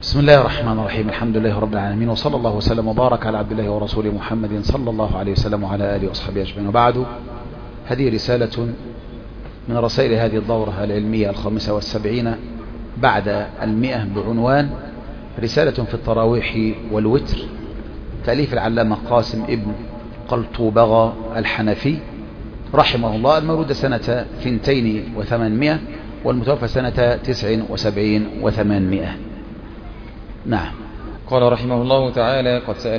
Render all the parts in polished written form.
بسم الله الرحمن الرحيم. الحمد لله رب العالمين، وصلى الله وسلم وبارك على عبد الله ورسوله محمد صلى الله عليه وسلم وعلى آله وأصحابه أجمعين. وبعد، هذه رسالة من رسائل هذه الدورة العلمية 75 بعد 100 بعنوان رسالة في التراويح والوتر، تأليف العلامة قاسم ابن قلطوبغة الحنفي رحمه الله، المولود سنة 2800 والمتوفى سنة 79 و800. نعم. قال رحمه الله تعالى: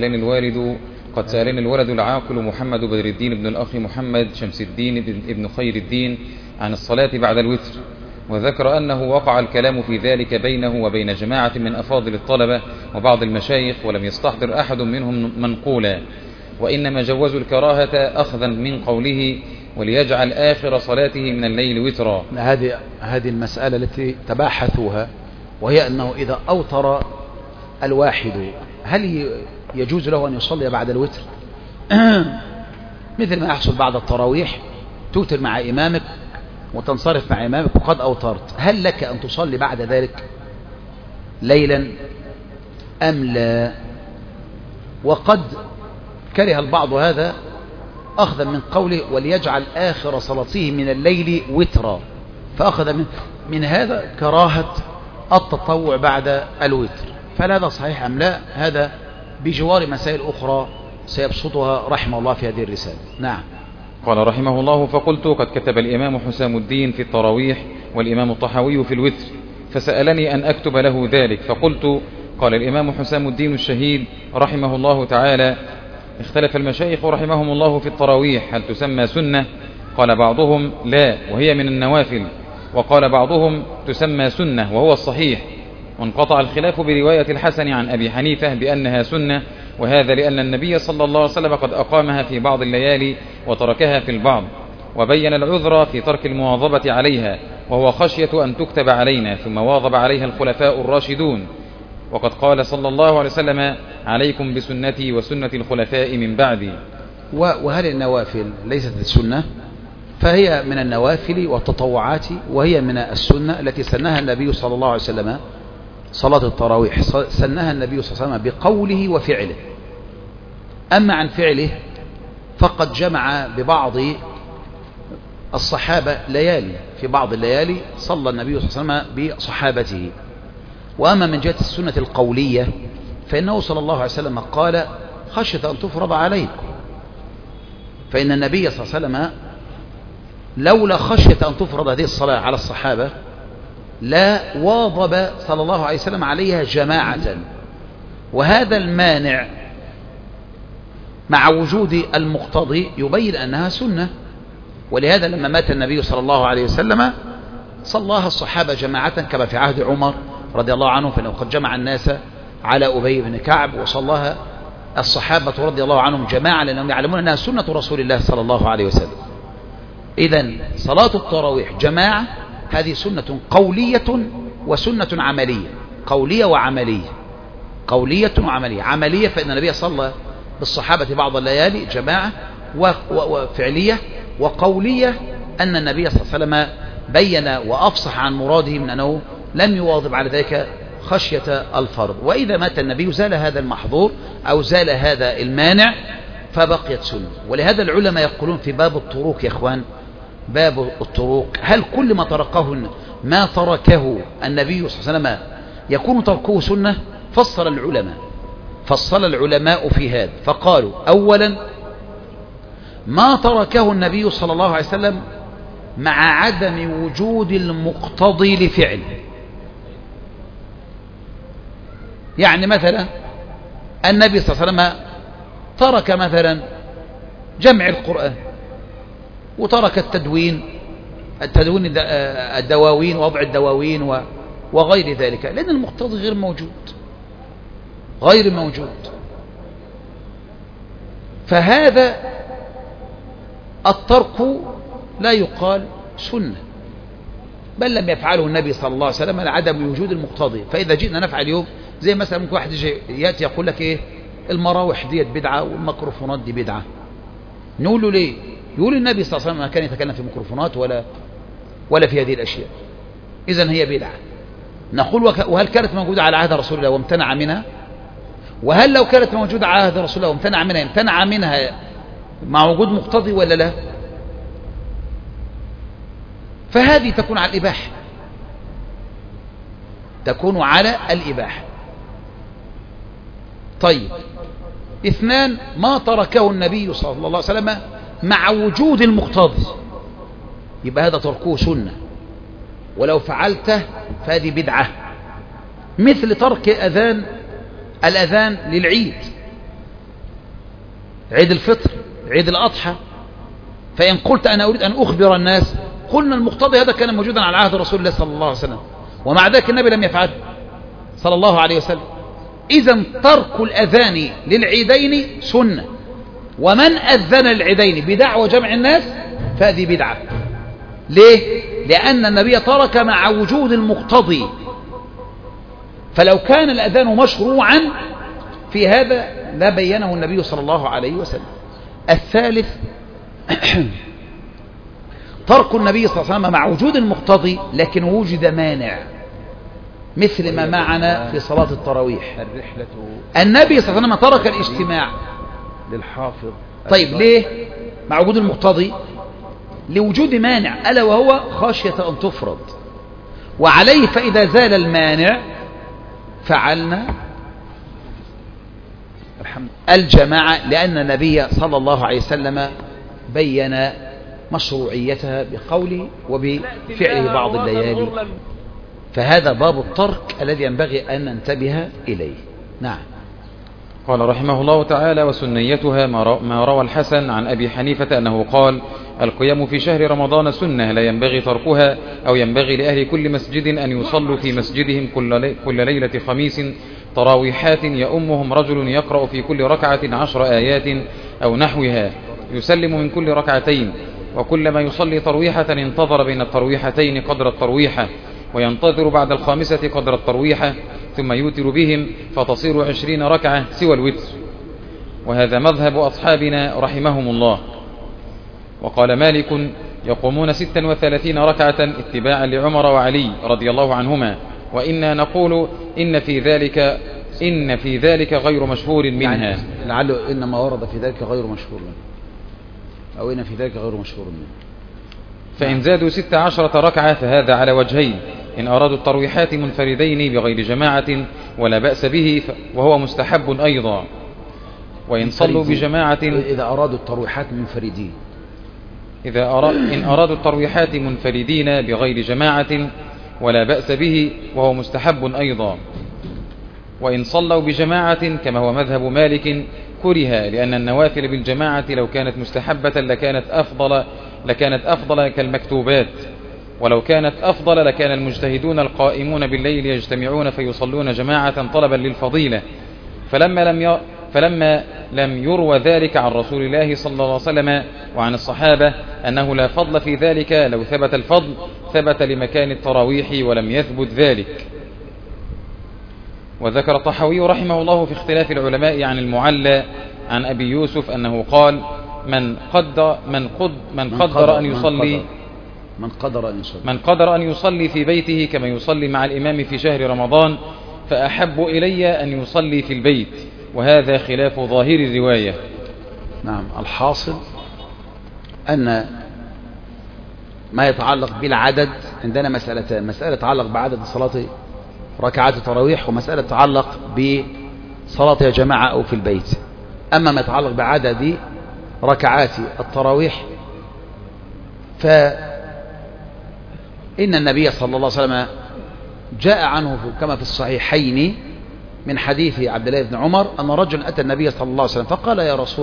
قد سألني الولد العاقل محمد بدر الدين بن الأخ محمد شمس الدين ابن خير الدين عن الصلاة بعد الوتر، وذكر أنه وقع الكلام في ذلك بينه وبين جماعة من أفاضل الطلبة وبعض المشايخ، ولم يستحضر أحد منهم منقولا، وإنما جوزوا الكراهة أخذا من قوله: وليجعل آخر صلاته من الليل وترا. هذه المسألة التي تباحثوها، وهي أنه إذا أوتر الواحد هل يجوز له أن يصلي بعد الوتر؟ مثل ما يحصل بعد التراويح، توتر مع إمامك وتنصرف مع إمامك وقد أوترت، هل لك أن تصلي بعد ذلك ليلا أم لا؟ وقد كره البعض هذا أخذا من قوله: وليجعل آخر صلاته من الليل وترا، فأخذ من هذا كراهة التطوع بعد الوتر. فهل هذا صحيح أم لا؟ هذا بجوار مسائل أخرى سيبسطها رحمه الله في هذه الرسالة. نعم. قال رحمه الله: فقلت: قد كتب الإمام حسام الدين في التراويح والإمام الطحاوي في الوتر، فسألني أن أكتب له ذلك، فقلت: قال الإمام حسام الدين الشهيد رحمه الله تعالى: اختلف المشايخ رحمهم الله في التراويح هل تسمى سنة؟ قال بعضهم: لا، وهي من النوافل، وقال بعضهم: تسمى سنة وهو الصحيح. وانقطع الخلاف برواية الحسن عن أبي حنيفة بأنها سنة، وهذا لأن النبي صلى الله عليه وسلم قد أقامها في بعض الليالي وتركها في البعض، وبين العذر في ترك المواظبة عليها، وهو خشية أن تكتب علينا، ثم واظب عليها الخلفاء الراشدون، وقد قال صلى الله عليه وسلم: عليكم بسنتي وسنة الخلفاء من بعدي. وهل النوافل ليست السنة؟ فهي من النوافل والتطوعات، وهي من السنة التي سنها النبي صلى الله عليه وسلم. صلاة التراويح سنها النبي صلى الله عليه وسلم بقوله وفعله. أما عن فعله فقد جمع ببعض الصحابة ليالي، في بعض الليالي صلى النبي صلى الله عليه وسلم بصحابته. وأما من جهة السنة القولية فإنه صلى الله عليه وسلم قال: خشية أن تفرض عليكم، فإن النبي صلى الله عليه وسلم لولا خشية أن تفرض هذه الصلاة على الصحابة لا واظب صلى الله عليه وسلم عليها جماعة. وهذا المانع مع وجود المقتضي يبين أنها سنة، ولهذا لما مات النبي صلى الله عليه وسلم صلاها الصحابة جماعة كما في عهد عمر رضي الله عنه، فإنه قد جمع الناس على أبي بن كعب، وصلاها الصحابة رضي الله عنهم جماعة لأنهم يعلمون أنها سنة رسول الله صلى الله عليه وسلم. إذن صلاة التراويح جماعة هذه سنة قولية وسنة عملية، قولية وعملية. قولية وعملية. عملية فإن النبي صلى بالصحابة بعض الليالي جماعة وفعلية، وقولية أن النبي صلى الله عليه وسلم بين وأفصح عن مراده من أنه لم يواظب على ذلك خشية الفرض. وإذا مات النبي زال هذا المحظور أو زال هذا المانع فبقيت سنة. ولهذا العلماء يقولون في باب الطرق يا إخوان، باب الطرق، هل كل ما تركه النبي صلى الله عليه وسلم يكون تركه سنة؟ فصل العلماء في هذا، فقالوا: أولا، ما تركه النبي صلى الله عليه وسلم مع عدم وجود المقتضي لفعله. يعني مثلا النبي صلى الله عليه وسلم ترك مثلا جمع القرآن، وترك التدوين الدواوين ووضع الدواوين وغير ذلك، لأن المقتضي غير موجود. فهذا الترك لا يقال سنة، بل لم يفعله النبي صلى الله عليه وسلم لعدم وجود المقتضي. فإذا جئنا نفعل اليوم زي مثلا ممكن واحد يأتي يقول لك إيه، المراوح ديت بدعة والميكروفونات دي بدعة. نقول له ليه؟ يقول النبي صلى الله عليه وسلم ما كان يتكلم في ميكروفونات ولا في هذه الأشياء، إذن هي بدعة. نقول وهل كانت موجودة على عهد رسول الله وامتنع منها؟ وهل لو كانت موجودة على عهد رسول الله وامتنع منها امتنع منها مع وجود مقتضي ولا لا؟ فهذه تكون على الإباحة، تكون على الإباحة. طيب، اثنان، ما تركه النبي صلى الله عليه وسلم مع وجود المقتضي، يبقى هذا تركه سنة، ولو فعلته فهذه بدعة، مثل ترك الأذان للعيد، عيد الفطر، عيد الأضحى. فإن قلت أنا أريد أن أخبر الناس، قلنا المقتضي هذا كان موجودا على عهد رسول الله صلى الله عليه وسلم، ومع ذلك النبي لم يفعله صلى الله عليه وسلم. إذن ترك الأذان للعيدين سنة، ومن أذن العيدين بدعوى جمع الناس فهذه بدعة. ليه؟ لأن النبي ترك مع وجود المقتضي، فلو كان الأذان مشروعا في هذا لا بينه النبي صلى الله عليه وسلم. الثالث، ترك النبي صلى الله عليه وسلم مع وجود المقتضي لكن وجد مانع، مثل ما معنا في صلاة التراويح. النبي صلى الله عليه وسلم ترك الاجتماع للحافظ. طيب ليه مع وجود المقتضي؟ لوجود مانع، ألا وهو خشية أن تفرض، وعليه فإذا زال المانع فعلنا الجماعة، لأن النبي صلى الله عليه وسلم بين مشروعيتها بقوله وبفعله بعض الليالي. فهذا باب الترك الذي ينبغي أن ننتبه إليه. نعم. قال رحمه الله تعالى: وسنيتها ما روى الحسن عن أبي حنيفة أنه قال: القيام في شهر رمضان سنة لا ينبغي تركها، أو ينبغي لأهل كل مسجد أن يصلوا في مسجدهم كل ليلة خميس تراويحات يؤمهم رجل يقرأ في كل ركعة 10 آيات أو نحوها، يسلم من كل ركعتين، وكلما يصلي ترويحة انتظر بين الترويحتين قدر الترويحة، وينتظر بعد الخامسة قدر الترويحة، ثم يوتر بهم فتصير 20 ركعة سوى الوتر. وهذا مذهب أصحابنا رحمهم الله. وقال مالك: يقومون 36 ركعة اتباعا لعمر وعلي رضي الله عنهما، وإنا نقول إن في ذلك غير مشهور منها. يعني لعله إنما ورد في ذلك غير مشهور منه، أو إن في ذلك غير مشهور منه. فإن زادوا 16 ركعة فهذا على وجهين: إن أرادوا الترويحات منفردين بغير جماعة ولا بأس به وهو مستحب أيضا، وإن صلوا بجماعة إذا أرادوا الترويحات منفردين، إن أرادوا الترويحات منفردين بغير جماعة ولا بأس به وهو مستحب أيضا، وإن صلوا بجماعة كما هو مذهب مالك كره، لأن النوافل بالجماعة لو كانت مستحبة لكانت أفضل كالمكتوبات، ولو كانت أفضل لكان المجتهدون القائمون بالليل يجتمعون فيصلون جماعة طلبا للفضيلة. فلما لم يروى ذلك عن رسول الله صلى الله عليه وسلم وعن الصحابة أنه لا فضل في ذلك، لو ثبت الفضل ثبت لمكان التراويح ولم يثبت ذلك. وذكر الطحاوي رحمه الله في اختلاف العلماء عن المعلى عن أبي يوسف أنه قال: من قدر أن يصلي في بيته كما يصلي مع الإمام في شهر رمضان فأحب إلي أن يصلي في البيت، وهذا خلاف ظاهر الرواية. نعم. الحاصل أن ما يتعلق بالعدد عندنا مسألتان: مسألة تتعلق بعدد صلاة ركعات التراويح، ومسألة تتعلق بصلاة جماعة أو في البيت. أما ما يتعلق بعدد ركعات التراويح فإن النبي صلى الله عليه وسلم جاء عنه كما في الصحيحين من حديث عبد الله بن عمر أن رجل أتى النبي صلى الله عليه وسلم فقال: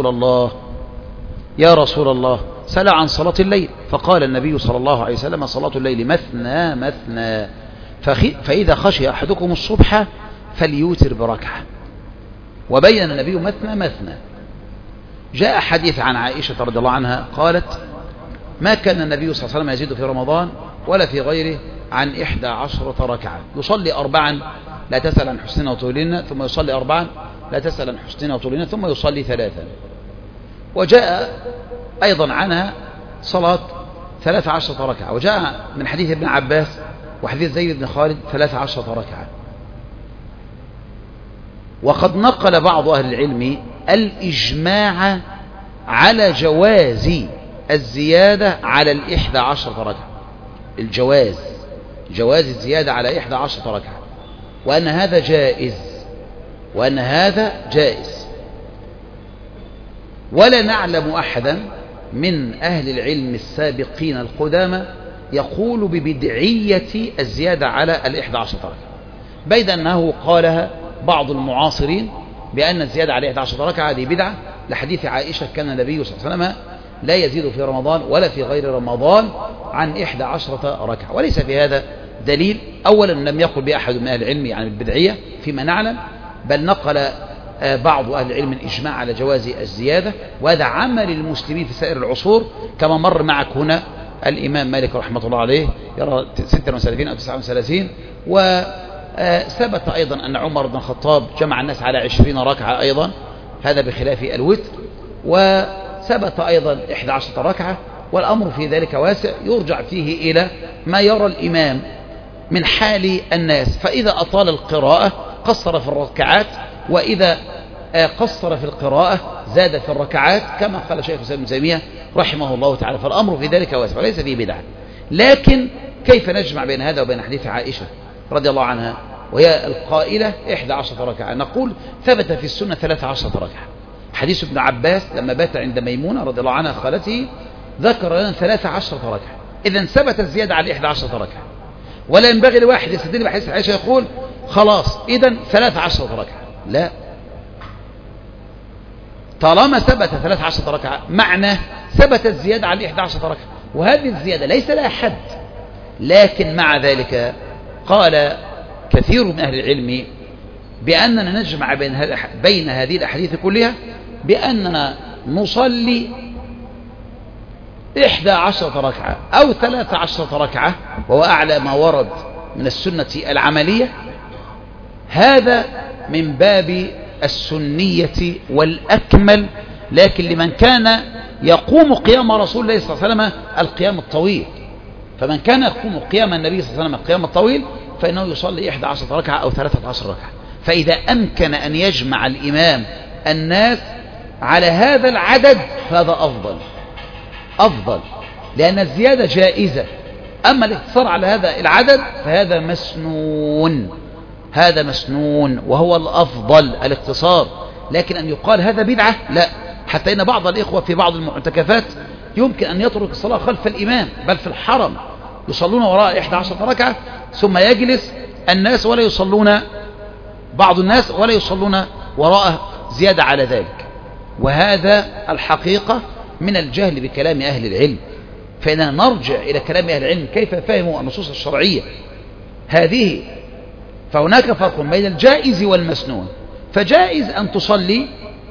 يا رسول الله سل عن صلاة الليل. فقال النبي صلى الله عليه وسلم: صلاة الليل مثنى مثنى، فإذا خشي أحدكم الصبح فليوتر بركعة. وبين النبي مثنى مثنى. جاء حديث عن عائشة رضي الله عنها قالت: ما كان النبي صلى الله عليه وسلم يزيد في رمضان ولا في غيره عن 11 ركعة، يصلي 4 لا تسأل عن حسننا وطولنا، ثم يصلي 4 لا تسأل عن حسننا وطولنا، ثم يصلي 3. وجاء أيضا عنها صلاة 13 ركعة. وجاء من حديث ابن عباس وحديث زيد بن خالد 13 ركعة. وقد نقل بعض أهل العلم الإجماع على جواز الزيادة على 11 ركعة، جواز الزيادة على 11 ركعة، وأن هذا جائز، ولا نعلم أحدا من أهل العلم السابقين القدامى يقول ببدعية الزيادة على 11 ركعة، بيد أنه قالها بعض المعاصرين بأن الزيادة على 11 ركعة دي بدعة، لحديث عائشة كان النبي صلى الله عليه وسلم لا يزيد في رمضان ولا في غير رمضان عن 11 ركعة، وليس في هذا دليل. أولا لم يقل بأحد من أهل العلم يعني البدعية فيما نعلم، بل نقل بعض أهل العلم الإجماع على جواز الزيادة، وهذا عمل المسلمين في سائر العصور، كما مر معك هنا الإمام مالك رحمة الله عليه يرى 36 أو 39، وثبت أيضا أن عمر بن الخطاب جمع الناس على 20 ركعة أيضا، هذا بخلاف الوتر، وثبت أيضا 11 ركعة، والأمر في ذلك واسع يرجع فيه إلى ما يرى الإمام من حال الناس، فإذا أطال القراءة قصر في الركعات، وإذا قصر في القراءة زاد في الركعات، كما قال شيخ الإسلام ابن تيمية رحمه الله تعالى، فالأمر في ذلك واسع وليس فيه بدعة. لكن كيف نجمع بين هذا وبين حديث عائشة رضي الله عنها وهي القائلة 11 ركعة؟ نقول ثبت في السنة 13 ركعة. حديث ابن عباس لما بات عند ميمونة رضي الله عنها خالته ذكر لنا 13 ركعة، إذن ثبت الزيادة على 11 ركعة، ولا ينبغي لواحد يستدل بحديث عائشة يقول خلاص إذن 13 ركعة، لا، طالما ثبت 13 ركعة معناه ثبت الزيادة على 11 ركعة، وهذه الزيادة ليس لها حد. لكن مع ذلك قال كثير من أهل العلم بأننا نجمع بين هذه الأحاديث كلها بأننا نصلي 11 ركعة أو 13 ركعة، وهو أعلى ما ورد من السنة العملية، هذا من باب السنية والأكمل، لكن لمن كان يقوم قيام رسول الله صلى الله عليه وسلم القيام الطويل، فمن كان يقوم قيام النبي صلى الله عليه وسلم القيام الطويل فإنه يصلي 11 ركعة أو 13 ركعة. فإذا أمكن أن يجمع الإمام الناس على هذا العدد فهذا أفضل، لأن الزيادة جائزة، أما الاقتصار على هذا العدد فهذا مسنون، وهو الأفضل الاقتصار. لكن أن يقال هذا بدعة لا، حتى إن بعض الإخوة في بعض المعتكفات يمكن أن يترك الصلاة خلف الإمام، بل في الحرم يصلون وراء 11 ركعة ثم يجلس الناس ولا يصلون، بعض الناس ولا يصلون وراءه زيادة على ذلك، وهذا الحقيقة من الجهل بكلام أهل العلم. فإننا نرجع إلى كلام أهل العلم كيف فهموا النصوص الشرعية هذه، فهناك فرق بين الجائز والمسنون. فجائز أن تصلي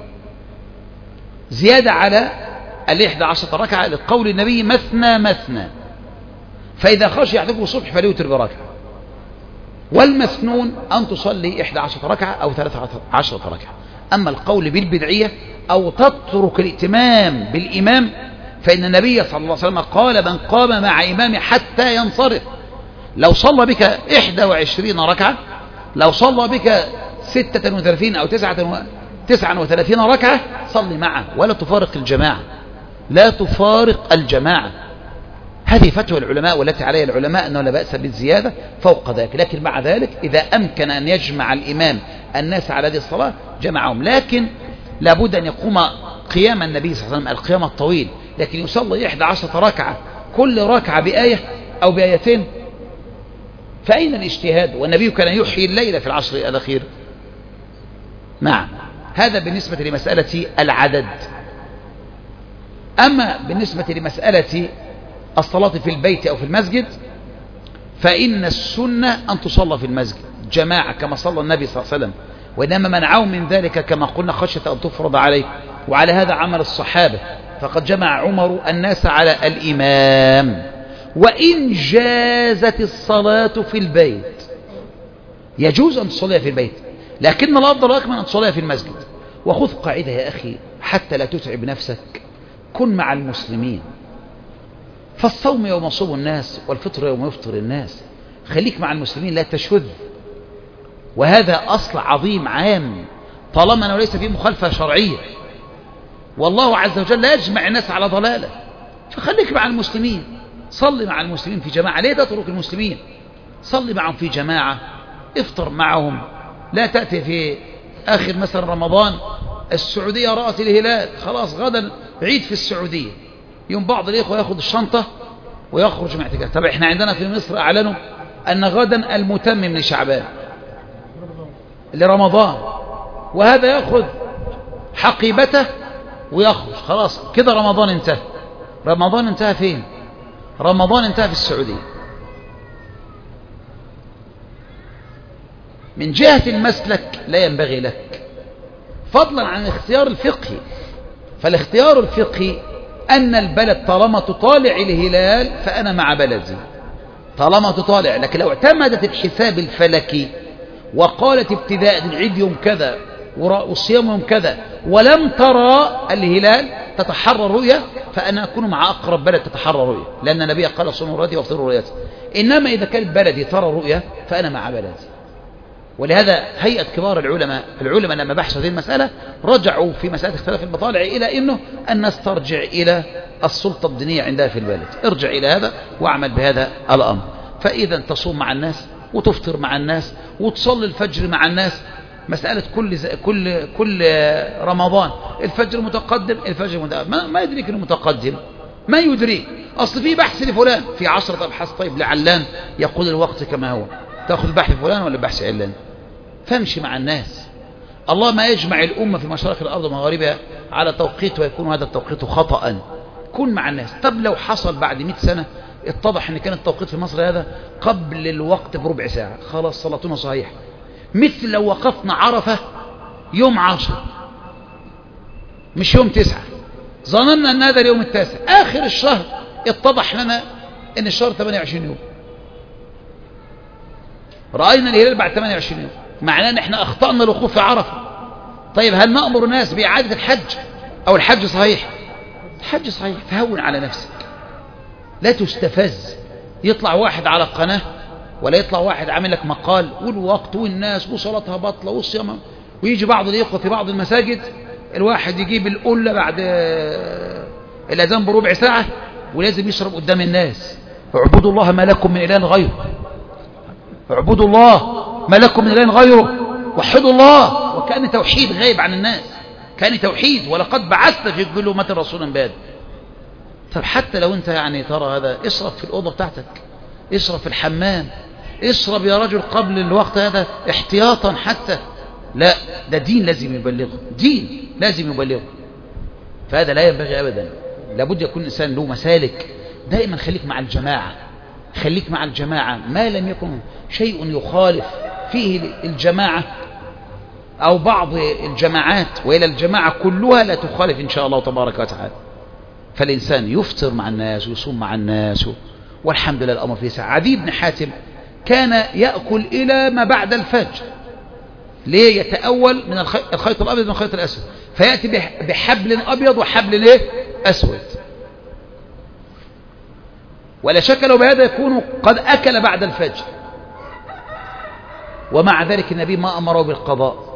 زيادة على 11 ركعة لقول النبي مثنى، فإذا خشي أحدكم الصبح فليوتر بركعة. والمسنون أن تصلي 11 ركعة أو 13 ركعة. أما القول بالبدعية أو تترك الائتمام بالإمام، فإن النبي صلى الله عليه وسلم قال من قام مع إمامه حتى ينصرف، لو صلى بك 21 ركعة، لو صلى بك 36 أو 39 ركعة صلي معه ولا تفارق الجماعة، لا تفارق الجماعة. هذه فتوى العلماء والتي عليها العلماء أنه لا بأس بالزيادة فوق ذلك. لكن مع ذلك إذا أمكن أن يجمع الإمام الناس على هذه الصلاة جمعهم، لكن لابد أن يقوم قيام النبي صلى الله عليه وسلم القيام الطويل، لكن يصلي 11 ركعة كل ركعة بآية أو بآيتين، فأين الاجتهاد؟ والنبي كان يحيي الليل في العشر الأخير. نعم، هذا بالنسبة لمسألة العدد. أما بالنسبة لمسألة الصلاة في البيت أو في المسجد، فإن السنة أن تصلى في المسجد جماعة كما صلى النبي صلى الله عليه وسلم، وإنما منعوا من ذلك كما قلنا خشية أن تفرض عليه، وعلى هذا عمل الصحابة، فقد جمع عمر الناس على الإمام. وإن جازت الصلاة في البيت، يجوز أن تصلي في البيت، لكن الأفضل أكمل أن تصلي في المسجد. وخذ قاعدة يا أخي حتى لا تتعب نفسك، كن مع المسلمين، فالصوم يوم يصوم الناس والفطر يوم يفطر الناس، خليك مع المسلمين لا تشذ، وهذا أصل عظيم عام طالما أنه ليس فيه مخالفة شرعية، والله عز وجل لا يجمع الناس على ضلالة. فخليك مع المسلمين، صلي مع المسلمين في جماعة، ليه تترك المسلمين؟ صلي معهم في جماعة، افطر معهم. لا تأتي في آخر مثلا رمضان السعودية رأت الهلال، خلاص غدا عيد في السعودية، يوم بعض الإخوة يأخذ الشنطة ويخرج مع اعتكاف. طب احنا عندنا في مصر أعلنوا أن غدا المتمم لشعبان لرمضان، وهذا يأخذ حقيبته ويخرج، خلاص كده رمضان انتهى. رمضان انتهى فين؟ رمضان انتهى في السعودية. من جهة المسلك لا ينبغي لك، فضلا عن الاختيار الفقهي. فالاختيار الفقهي أن البلد طالما تطالع الهلال فأنا مع بلدي طالما تطالع. لكن لو اعتمدت الحساب الفلكي وقالت ابتداء العيد يوم كذا والصيام يوم كذا ولم ترى الهلال تتحرى الرؤية، فأنا أكون مع أقرب بلد تتحرى الرؤية، لأن النبي قال صوموا رؤيتي وافطروا رؤيتي. إنما إذا كانت بلدي ترى الرؤية فأنا مع بلدي. ولهذا هيئة كبار العلماء لما بحثوا هذه المسألة رجعوا في مسألة اختلاف المطالع إلى أنه الناس ترجع إلى السلطة الدينية عندها في البلد. ارجع إلى هذا واعمل بهذا الأمر. فإذا تصوم مع الناس وتفطر مع الناس وتصلي الفجر مع الناس. مسألة كل رمضان الفجر متقدم، الفجر متقدم، ما يدريك انه متقدم، ما يدريك. أصل في بحث لفلان، في 10 أبحاث، طيب لعلان يقول الوقت كما هو، تأخذ بحث فلان ولا بحث علان؟ فامشي مع الناس. الله ما يجمع الأمة في مشارق الأرض ومغاربها على توقيت ويكون هذا التوقيت خطأ. كن مع الناس. طب لو حصل بعد 100 سنة اتضح أن كان التوقيت في مصر هذا قبل الوقت بربع ساعة، خلاص صلاتنا صحيح. مثل لو وقفنا عرفة يوم 10 مش يوم 9، ظننا أن هذا اليوم 9، آخر الشهر اتضح لنا أن الشهر 28 يوم، رأينا الهلال بعد 28 يوم، معناه أن احنا أخطأنا الوقوف في عرفة. طيب هل نأمر الناس بإعادة الحج أو الحج صحيح؟ الحج صحيح. فهون على نفسك، لا تستفز. يطلع واحد على القناة ولا يطلع واحد عامل لك مقال والوقت والناس وصلاتها بطلة والصيام، ويجي بعض الإخوة في بعض المساجد الواحد يجيب القلة بعد الأذان بربع ساعة ولازم يشرب قدام الناس. اعبدوا الله ما لكم من إله غيره، اعبدوا الله ما لكم من إله غيره، وحدوا الله. وكأن توحيد غايب عن الناس، كان توحيد. ولقد بعثت في كل أمة رسولا بهذا. طب حتى لو انت يعني ترى هذا، اشرب في الأوضة بتاعتك، اشرب في الحمام، اشرب يا رجل قبل الوقت هذا احتياطا حتى. لا، ده دين لازم يبلغه، دين لازم يبلغه. فهذا لا ينبغي أبدا. لابد يكون الإنسان له مسالك. دائما خليك مع الجماعة، خليك مع الجماعة ما لم يكن شيء يخالف فيه الجماعة أو بعض الجماعات، وإلى الجماعة كلها لا تخالف إن شاء الله تبارك وتعالى. فالإنسان يفطر مع الناس ويصوم مع الناس، والحمد لله الأمر فيه سعة. عدي بن حاتم كان يأكل إلى ما بعد الفجر. ليه؟ يتأول من الخيط الأبيض من الخيط الأسود، فيأتي بحبل أبيض وحبل أسود. ولا شك لو بهذا يكون قد أكل بعد الفجر، ومع ذلك النبي ما أمره بالقضاء.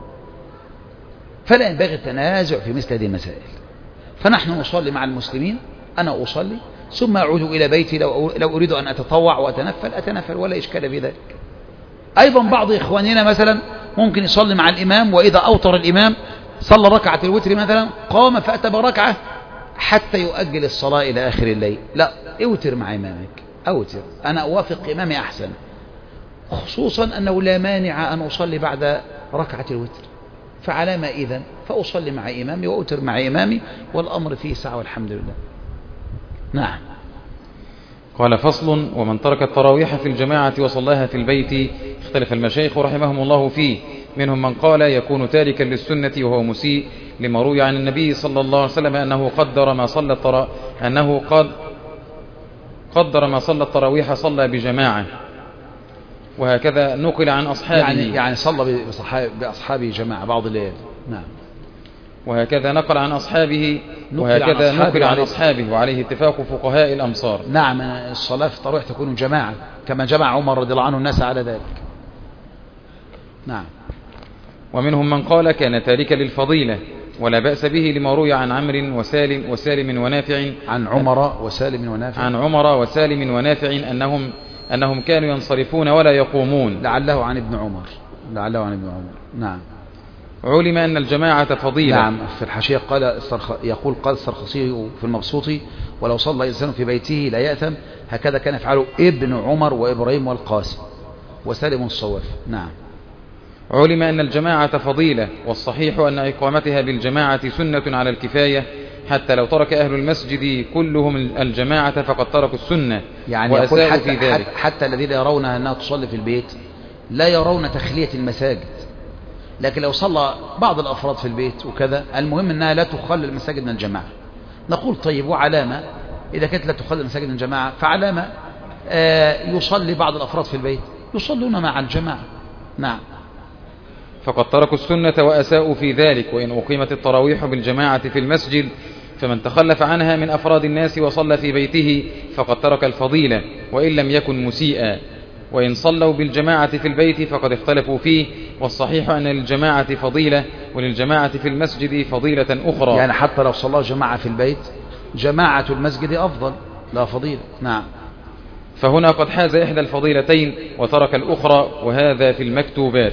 فلا ينبغي التنازع في مثل هذه المسائل. فنحن نصلي مع المسلمين، أنا أصلي ثم أعود إلى بيتي. لو أريد أن أتطوع وأتنفل أتنفل، ولا إشكال في ذلك. أيضا بعض إخواننا مثلا ممكن يصلي مع الإمام، وإذا أوتر الإمام صلى ركعة الوتر مثلا قام فأتى بركعة حتى يؤجل الصلاة إلى آخر الليل. لا، اوتر مع إمامك، أوتر. أنا أوافق إمامي أحسن، خصوصا أنه لا مانع أن أصلي بعد ركعة الوتر. فعلى ما إذن فأصلي مع إمامي وأوتر مع إمامي، والأمر فيه سعة والحمد لله. نعم. قال: فصل: ومن ترك التراويح في الجماعة وصلاها في البيت اختلف المشايخ رحمهم الله فيه. منهم من قال يكون تاركا للسنة وهو مسيء، لما روي عن النبي صلى الله عليه وسلم أنه قدر ما صلى التراويح صلى بجماعة، وهكذا نقل عن أصحابه. يعني صلى بأصحابه جماعة بعض الليل. نعم. وهكذا نقل عن أصحابه وعليه اتفاق فقهاء الأمصار. نعم، الصلاة في التراويح تكون جماعة كما جمع عمر رضي الله عنه الناس على ذلك. نعم. ومنهم من قال كان تاركا للفضيلة ولا بأس به لما روي عن عمرو وسالم ونافع عن عمر وسالم ونافع أنهم كانوا ينصرفون ولا يقومون، لعله عن ابن عمر. نعم. علم أن الجماعة فضيلة. نعم. في الحاشية قال السرخسي في المبسوط: ولو صلى إنسان في بيته لا يأثم، هكذا كان يفعله ابن عمر وإبراهيم والقاسم وسالم الصواف. نعم. علم أن الجماعة فضيلة، والصحيح أن إقامتها بالجماعة سنة على الكفاية، حتى لو ترك أهل المسجد كلهم الجماعة فقد تركوا السنة، يعني وأساءوا في ذلك. حتى الذين يرون أنها تصلي في البيت لا يرون تخلية المساجد، لكن لو صلى بعض الأفراد في البيت وكذا، المهم أنها لا تخلي المساجد من الجماعة. نقول طيب، وعلامة إذا كانت لا تخلي المساجد من الجماعة، فعلامة يصلي بعض الأفراد في البيت يصلون مع الجماعة. نعم. فقد تركوا السنة وأساءوا في ذلك. وإن أقيمت التراويح بالجماعة في المسجد، فمن تخلف عنها من أفراد الناس وصلى في بيته فقد ترك الفضيلة وإن لم يكن مسيئا. وإن صلوا بالجماعة في البيت فقد اختلفوا فيه، والصحيح أن للجماعة فضيلة وللجماعة في المسجد فضيلة أخرى. يعني حتى لو صلى جماعة في البيت، جماعة المسجد أفضل، لا فضيلة. نعم. فهنا قد حاز إحدى الفضيلتين وترك الأخرى، وهذا في المكتوبات.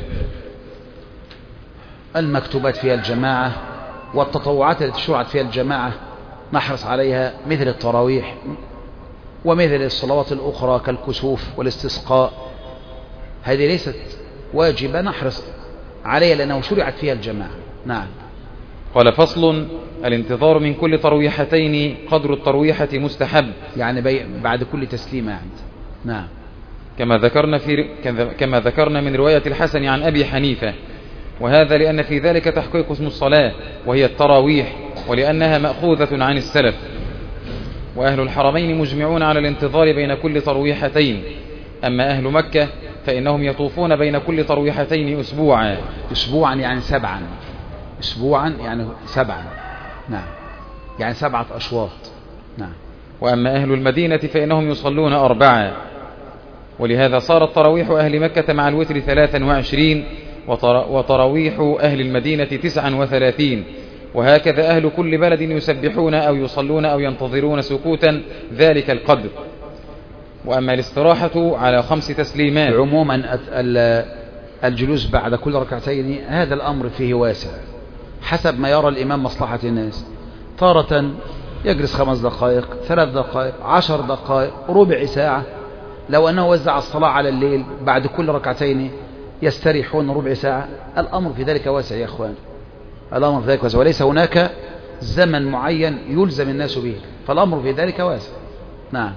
المكتوبات فيها الجماعة، والتطوعات التي شرعت فيها الجماعة نحرص عليها، مثل التراويح ومثل الصلوات الأخرى كالكسوف والاستسقاء، هذه ليست واجبة نحرص عليها لأنه شرعت فيها الجماعة. نعم. قال: فصل: الانتظار من كل ترويحتين قدر الترويحة مستحب، يعني بعد كل تسليمة يعني. نعم. كما ذكرنا من رواية الحسن عن أبي حنيفة، وهذا لأن في ذلك تحقيق اسم الصلاة وهي التراويح، ولأنها مأخوذة عن السلف. وأهل الحرمين مجمعون على الانتظار بين كل ترويحتين. أما أهل مكة فإنهم يطوفون بين كل ترويحتين أسبوعا يعني 7 أسبوعا، يعني 7. نعم، يعني 7 أشواط. نعم. وأما أهل المدينة فإنهم يصلون 4. ولهذا صارت تراويح أهل مكة مع الوتر 23، وتراويح أهل المدينة 39. وهكذا أهل كل بلد يسبحون أو يصلون أو ينتظرون سكوتا ذلك القدر. وأما الاستراحة على 5 تسليمات. عموما الجلوس بعد كل ركعتين هذا الأمر فيه واسع حسب ما يرى الإمام مصلحة الناس. تارة يجلس 5 دقائق، 3 دقائق، 10 دقائق، ربع ساعة. لو أنه وزع الصلاة على الليل بعد كل ركعتين يستريحون ربع ساعة، الأمر في ذلك واسع يا أخوان، الأمر في ذلك واسع، وليس هناك زمن معين يلزم الناس به، فالأمر في ذلك واسع. نعم.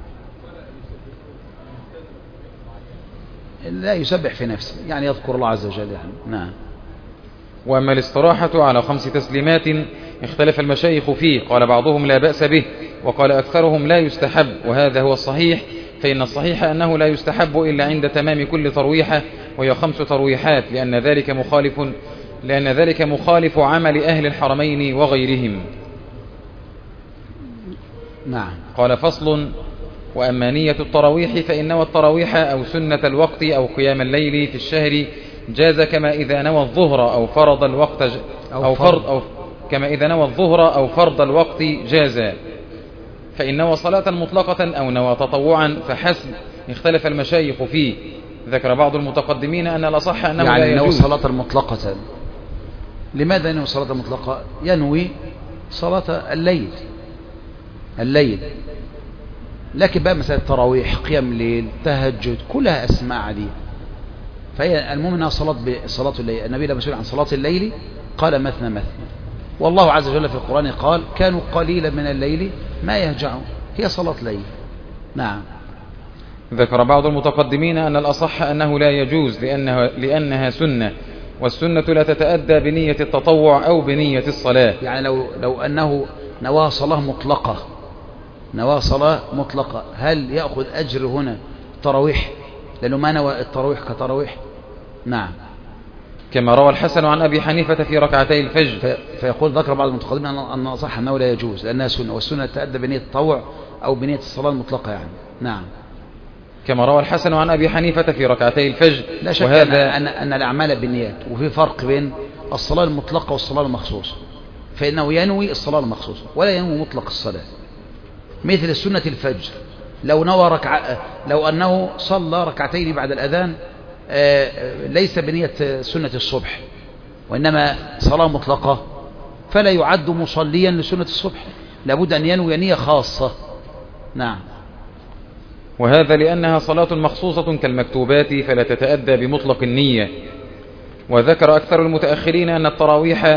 لا يسبح في نفسه، يعني يذكر الله عز وجل يعني. نعم. وأما الاستراحة على 5 تسليمات اختلف المشايخ فيه، قال بعضهم لا بأس به، وقال أكثرهم لا يستحب، وهذا هو الصحيح. فإن الصحيح أنه لا يستحب إلا عند تمام كل ترويحة، وهي 5 ترويحات، لأن ذلك مخالف عمل أهل الحرمين وغيرهم. نعم. قال: فصل: وأما نية التراويح فإن نوى التراويح أو سنة الوقت أو قيام الليل في الشهر جاز، كما إذا نوى الظهر أو فرض الوقت كما إذا نوى الظهر أو فرض الوقت جاز. فإن نوى صلاة مطلقة أو نوى تطوعا فحسب، اختلف المشايخ فيه. ذكر بعض المتقدمين أن الأصح أنه يعني لا يجوز. نوى صلاة مطلقة. لماذا ينوي صلاة مطلقة؟ ينوي صلاة الليل. لكن بقى مسألة التراويح، قيام الليل، تهجد، كلها أسماء عادية. فهي المهم أنها صلاة الليل. النبي لما سئل عن صلاة الليل قال مثنى. والله عز وجل في القرآن قال: كانوا قليلا من الليل ما يهجعون. هي صلاة ليل. نعم. ذكر بعض المتقدمين أن الأصح أنه لا يجوز لأنها سنة، والسنة لا تتأدى بنية التطوع أو بنية الصلاة. يعني لو أنه نوى صلاة مطلقة هل يأخذ أجر هنا تراويح؟ لأنه ما نوى التراويح كتراويح. نعم. كما روى الحسن عن أبي حنيفة في ركعتي الفجر. فيقول ذكر بعض المتقدمين أن صح أنه لا يجوز لأنها سنة، والسنة تأدى بنية التطوع أو بنية الصلاة المطلقة يعني. نعم. كما روى الحسن عن أبي حنيفة في ركعتي الفجر. لا شك أن الأعمال بالنيات، وفي فرق بين الصلاة المطلقة والصلاة المخصوصة، فإنه ينوي الصلاة المخصوصة ولا ينوي مطلق الصلاة. مثل سنة الفجر، لو أنه صلى ركعتين بعد الأذان ليس بنية سنة الصبح وإنما صلاة مطلقة، فلا يعد مصليا لسنة الصبح، لابد أن ينوي نية خاصة. نعم. وهذا لأنها صلاة مخصوصة كالمكتوبات فلا تتأدى بمطلق النية. وذكر أكثر المتأخرين أن التراويح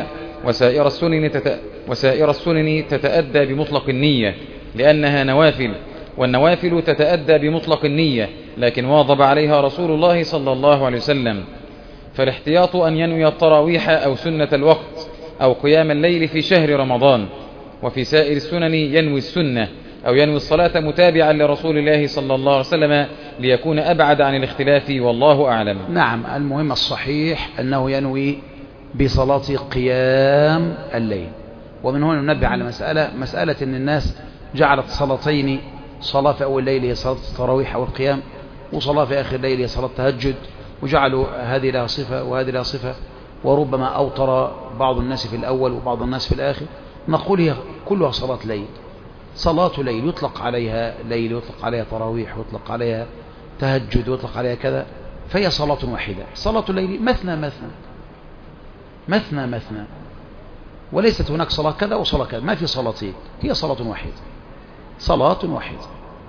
وسائر السنن تتأدى بمطلق النية لأنها نوافل، والنوافل تتأدى بمطلق النية، لكن واظب عليها رسول الله صلى الله عليه وسلم. فالاحتياط أن ينوي التراويح أو سنة الوقت أو قيام الليل في شهر رمضان، وفي سائر السنن ينوي السنة أو ينوي الصلاة متابعا لرسول الله صلى الله عليه وسلم ليكون أبعد عن الاختلاف، والله أعلم. نعم. المهم الصحيح أنه ينوي بصلاة قيام الليل. ومن هنا ننبه على مسألة أن الناس جعلت صلاتين، صلاة في أول الليل هي صلاة التراويح أو القيام، وصلاة في آخر الليل هي صلاة التهجد، وجعلوا هذه لها صفة وهذه لها صفة، وربما أوتر بعض الناس في الأول وبعض الناس في الآخر. نقول هي كلها صلاة ليل، صلاة ليل يطلق عليها ليل، يطلق عليها تراويح، ويطلق عليها تهجد، ويطلق عليها كذا، فهي صلاة واحدة. صلاة الليل مثنى مثنى مثنى مثنى، وليست هناك صلاة كذا وصلاة كذا، ما في صلاتين، هي صلاة واحدة، صلاة واحدة.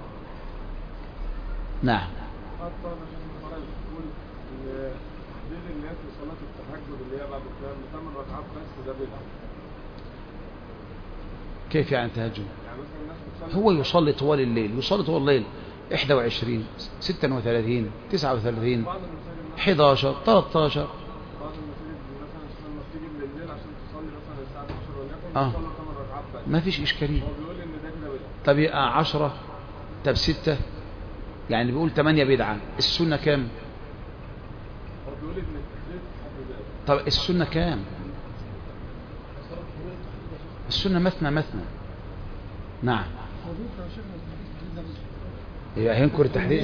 نعم. كيف يعني تهجد؟ هو يصلي طوال الليل، يصلي طوال الليل 21 36 39 11 13. ما فيش إشكالية. طب 10، طب 6، يعني بيقول 8 بدعة. السنة كام؟ طب السنة كام؟ السنة مثنى مثنى. نعم. هينكر التحديد.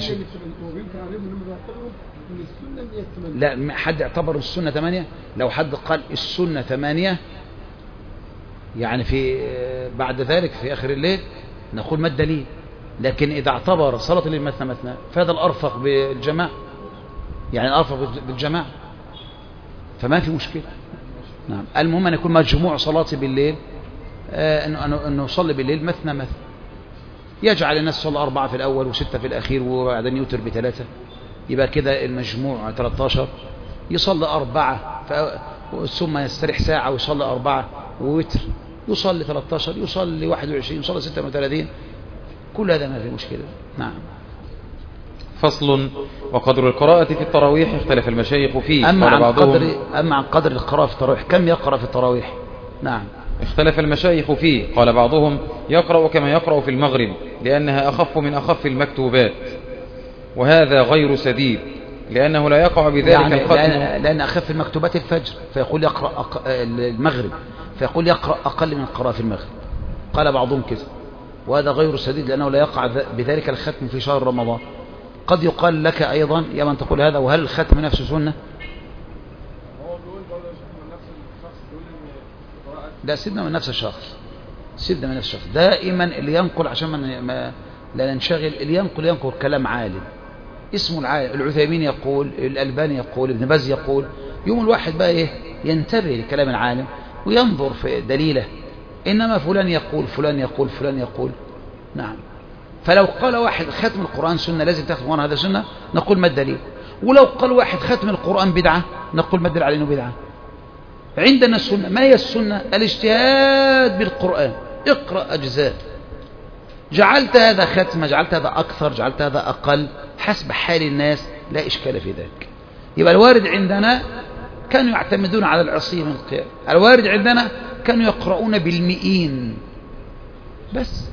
لا، حد اعتبر السنة 8؟ لو حد قال السنة 8 يعني في بعد ذلك في آخر الليل نقول ما الدليل. لكن إذا اعتبر صلاة الليل مثنى مثنى فهذا الأرفق بالجماعة، يعني الأرفق بالجماعة، فما في مشكلة. نعم. المهم أن يكون مجموع صلاتي بالليل أنه يصلي بالليل مثنى مثنى، يجعل الناس صلى 4 في الأول و6 في الأخير وبعدين يوتر ب3، يبقى كده المجموع 13. يصلي 4 ثم يستريح ساعة ويصلي 4 ووتر، يصلي 13، يصلي 21، يصلي 36، كل هذا ما في مشكلة. نعم. فصل. وقدر القراءة في التراويح اختلف المشايخ فيه. أما عن قدر القراءة في التراويح، كم يقرأ في التراويح؟ نعم. اختلف المشايخ فيه. قال بعضهم يقرأ كما يقرأ في المغرب لأنها أخف من أخف المكتوبات، وهذا غير سديد لأنه لا يقع بذلك يعني الختم. لأن أخف المكتوبات الفجر، فيقول يقرأ المغرب، فيقول يقرأ أقل من القراءة في المغرب. قال بعضهم كذا، وهذا غير سديد لأنه لا يقع بذلك الختم في شهر رمضان. قد يقال لك أيضا يا من تقول هذا، وهل الختم نفسه سنة؟ لا، سيبنا من نفس الشخص، سيبنا من نفس الشخص. دائما اللي ينقل عشان ما لا ننشغل، اللي ينقل كلام عالم اسمه العالم. العثيمين يقول، الألباني يقول، ابن باز يقول. يوم الواحد بقى ينتبه لكلام العالم وينظر في دليله. إنما فلان يقول فلان يقول فلان يقول. نعم. فلو قال واحد ختم القرآن سنة لازم تختم القرآن هذا سنة، نقول ما الدليل؟ ولو قال واحد ختم القرآن بدعة، نقول ما الدليل على إنه بدعة؟ عندنا السنة. ما هي السنة؟ الاجتهاد بالقرآن. اقرأ أجزاء، جعلت هذا ختم، جعلت هذا أكثر، جعلت هذا أقل، حسب حال الناس، لا إشكال في ذلك. يبقى الوارد عندنا كانوا يعتمدون على العصي من القيام، الوارد عندنا كانوا يقرؤون بالمئين بس.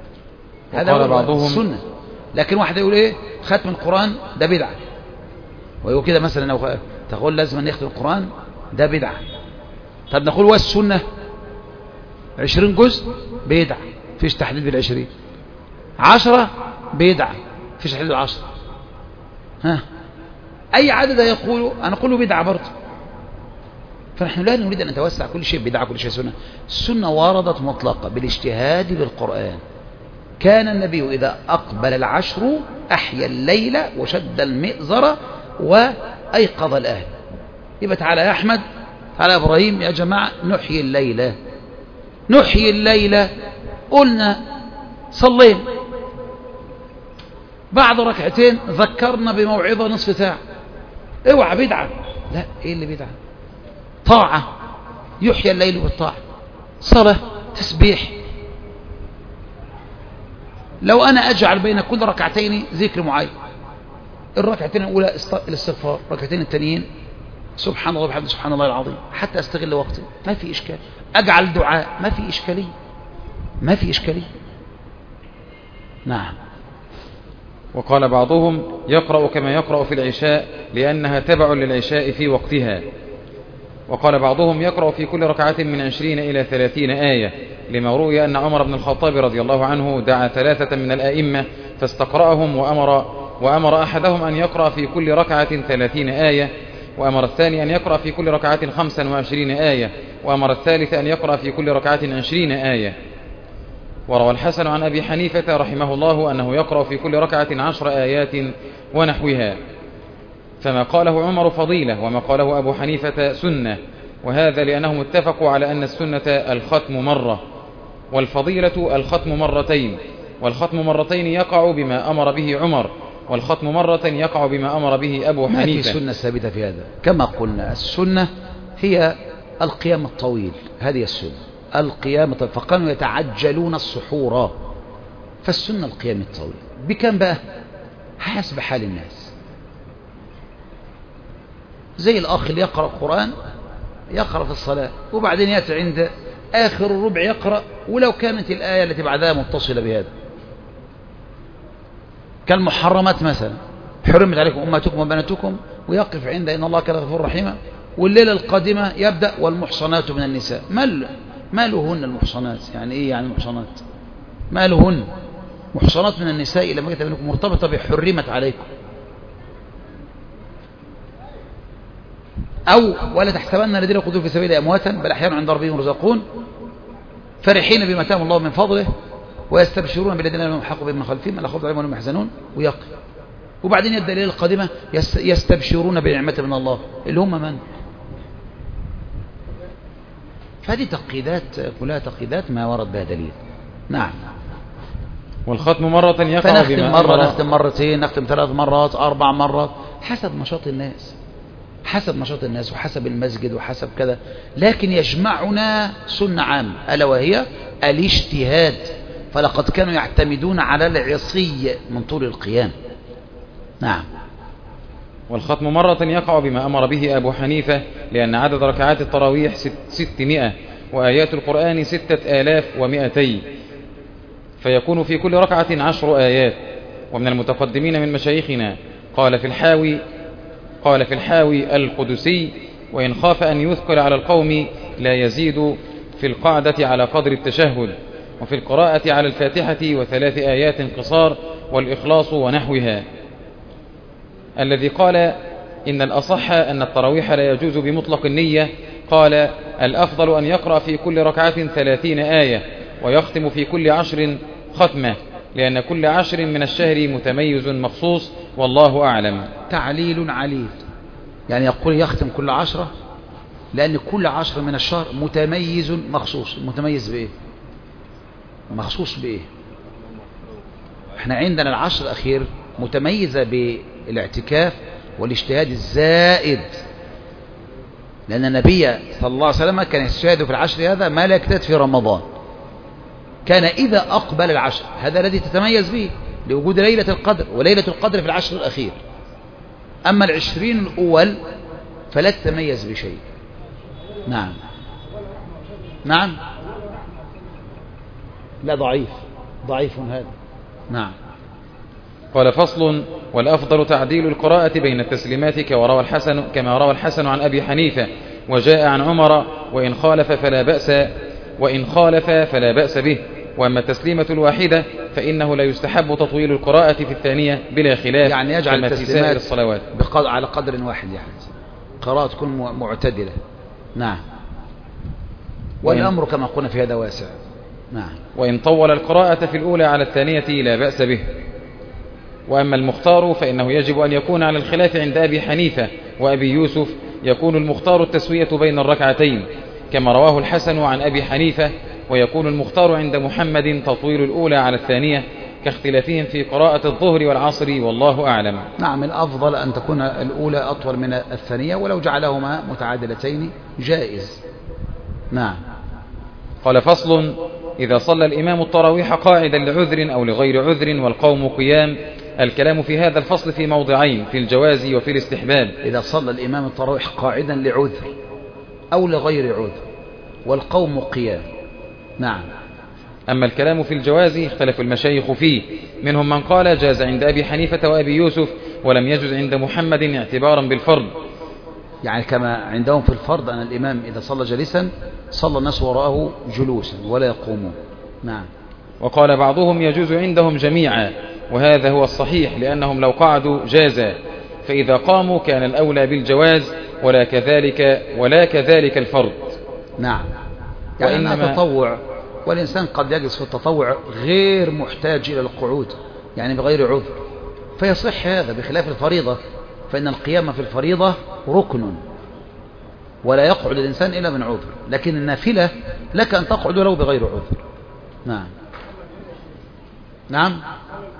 هذا هو السنة. لكن واحد يقول ختم القرآن ده بدعة، ويقول كده مثلا لو تقول لازم أن يختم القرآن ده بدعة. طب نقول والسنة 20 جزء بدعة، فيش تحديد بال20. 10 بدعة، فيش تحديد بال10. ها أي عدد يقوله أنا أقوله بدعة برضه. فنحن لا نريد أن نتوسع كل شيء بدعة كل شيء سنة. السنة وردت مطلقة بالاجتهاد بالقرآن. كان النبي إذا أقبل العشر أحيا الليل وشد المئزر وأيقظ الأهل. يبقى تعالى يا أحمد، تعالى يا إبراهيم، يا جماعة نحيي الليلة، نحيي الليلة. قلنا صلينا بعد ركعتين ذكرنا بموعظة نصف ساعة، اوعى بدعة. لا، ايه اللي بدعة؟ طاعة، يحيى الليل بالطاعة، صلاة، تسبيح. لو أنا أجعل بين كل ركعتين ذكر معين، الركعتين الأولى الاستغفار، الركعتين التانيين سبحان الله وبحمده سبحان الله العظيم، حتى أستغل وقتي، ما في إشكال. أجعل دعاء، ما في إشكالية، ما في إشكالية. نعم. وقال بعضهم يقرأ كما يقرأ في العشاء لأنها تبع للعشاء في وقتها. وقال بعضهم يقرأ في كل ركعة من 20 إلى 30 آية، لما روي أن عمر بن الخطاب رضي الله عنه دعا 3 من الآئمة فاستقرأهم وأمر أحدهم أن يقرأ في كل ركعة 30 آية، وأمر الثاني أن يقرأ في كل ركعة 25 آية، وأمر الثالث أن يقرأ في كل ركعة 20 آية. وروى الحسن عن أبي حنيفة رحمه الله أنه يقرأ في كل ركعة 10 آيات ونحوها. فما قاله عمر فضيلة، وما قاله أبو حنيفة سنة، وهذا لأنهم اتفقوا على أن السنة الختم مرة، والفضيلة الختم مرتين، والختم مرتين يقع بما أمر به عمر، والختم مرة يقع بما أمر به أبو حنيفة. ما في سنة ثابتة في هذا. كما قلنا السنة هي القيام الطويل، هذه السنة القيام الطويل. فكانوا يتعجلون السحور، فالسنة القيام الطويل. بكم بقى؟ حسب حال الناس. زي الأخ اللي يقرأ القرآن، يقرأ في الصلاة وبعدين يأتي عند آخر الربع يقرأ، ولو كانت الآية التي بعدها متصلة بهذا، كالمحرمات مثلا، حرمت عليكم أمهاتكم وبناتكم، ويقف عند إن الله كان غفور رحيما. والليلة القادمة يبدأ والمحصنات من النساء. ما لهن المحصنات؟ يعني إيه يعني المحصنات؟ ما لهن محصنات من النساء لما كتب منكم، مرتبطة بحرمت عليكم. أو ولا تحسبن الذين قتلوا في سبيل أمواتا بل أحياء عند ربهم يرزقون فرحين بما آتاهم الله من فضله ويستبشرون بالذين لم يلحقوا بهم من خلفهم ألا خوف عليهم ولا هم يحزنون، ويقف. وبعدين يبدأ الليلة القادمة يستبشرون بنعمة من الله، اللي هم من؟ فهذه تقييدات كلها تقييدات ما ورد بها دليل. نعم. والختم مرة يقع فنختم بما مرة، أمر، نختم مرتين، نختم 3 مرات، 4 مرات، حسب نشاط الناس، حسب نشاط الناس وحسب المسجد وحسب كذا. لكن يجمعنا سنة عامة ألا وهي الاجتهاد. فلقد كانوا يعتمدون على العصي من طول القيام. نعم. والختم مرة يقع بما أمر به أبو حنيفة، لأن عدد ركعات التراويح 600 وآيات القرآن 6200، فيكون في كل ركعة 10 آيات. ومن المتقدمين من مشايخنا قال في الحاوي القدسي: وإن خاف أن يثقل على القوم لا يزيد في القعدة على قدر التشهد، وفي القراءة على الفاتحة و3 آيات قصار والإخلاص ونحوها. الذي قال إن الأصح أن التراويح لا يجوز بمطلق النية قال: الأفضل أن يقرأ في كل ركعة 30 آية ويختم في كل 10 ختمة، لأن كل 10 من الشهر متميز مخصوص، والله أعلم. تعليل عليل، يعني يقول يختم كل 10، لأن كل 10 من الشهر متميز مخصوص. متميز بإيه؟ مخصوص بإيه؟ احنا عندنا 10 الأخير متميزة بالاعتكاف والاجتهاد الزائد، لأن النبي صلى الله عليه وسلم كان يجتهد في العشر هذا ما لا يجتهد في رمضان. كان إذا أقبل العشر، هذا الذي تتميز به لوجود ليلة القدر، وليلة القدر في العشر الأخير. أما 20 الأول فلا تتميز بشيء. نعم. نعم. لا، ضعيف هذا. نعم. قال: فصل: والأفضل تعديل القراءة بين التسليمات كما روى الحسن عن أبي حنيفة وجاء عن عمر، وإن خالف فلا بأس به. وأما التسليمة الواحدة فإنه لا يستحب تطويل القراءة في الثانية بلا خلاف، يعني يجعل كما في سائر الصلوات على قدر واحد، يعني قراءة تكون معتدلة. نعم. والأمر كما قلنا في هذا واسع. نعم. وإن طول القراءة في الأولى على الثانية لا بأس به. وأما المختار فإنه يجب أن يكون على الخلاف عند أبي حنيفة وأبي يوسف، يكون المختار التسوية بين الركعتين كما رواه الحسن عن أبي حنيفة، ويكون المختار عند محمد تطويل الأولى على الثانية كاختلافهم في قراءة الظهر والعصر، والله أعلم. نعم، الأفضل أن تكون الأولى أطول من الثانية، ولو جعلهما متعادلتين جائز. نعم. قال: فصل: إذا صلى الإمام التراويح قاعدا لعذر أو لغير عذر والقوم قيام. الكلام في هذا الفصل في موضعين، في الجواز وفي الاستحباب. إذا صلى الإمام التراويح قاعدا لعذر أو لغير عذر والقوم قيام. نعم. أما الكلام في الجواز اختلف المشايخ فيه، منهم من قال جاز عند أبي حنيفة وأبي يوسف ولم يجز عند محمد اعتبارا بالفرض، يعني كما عندهم في الفرض أن الإمام إذا صلى جالسا صلى الناس وراءه جلوسا ولا يقومون. نعم. وقال بعضهم يجوز عندهم جميعا، وهذا هو الصحيح، لأنهم لو قعدوا جازا، فإذا قاموا كان الأولى بالجواز ولا كذلك الفرض. نعم. يعني التطوع، والإنسان قد يجلس في التطوع غير محتاج إلى القعود، يعني بغير عذر، فيصح هذا، بخلاف الفريضة، فإن القيام في الفريضة ركن ولا يقعد الإنسان إلا من عذر، لكن النافلة لك أن تقعد ولو بغير عذر. نعم. نعم.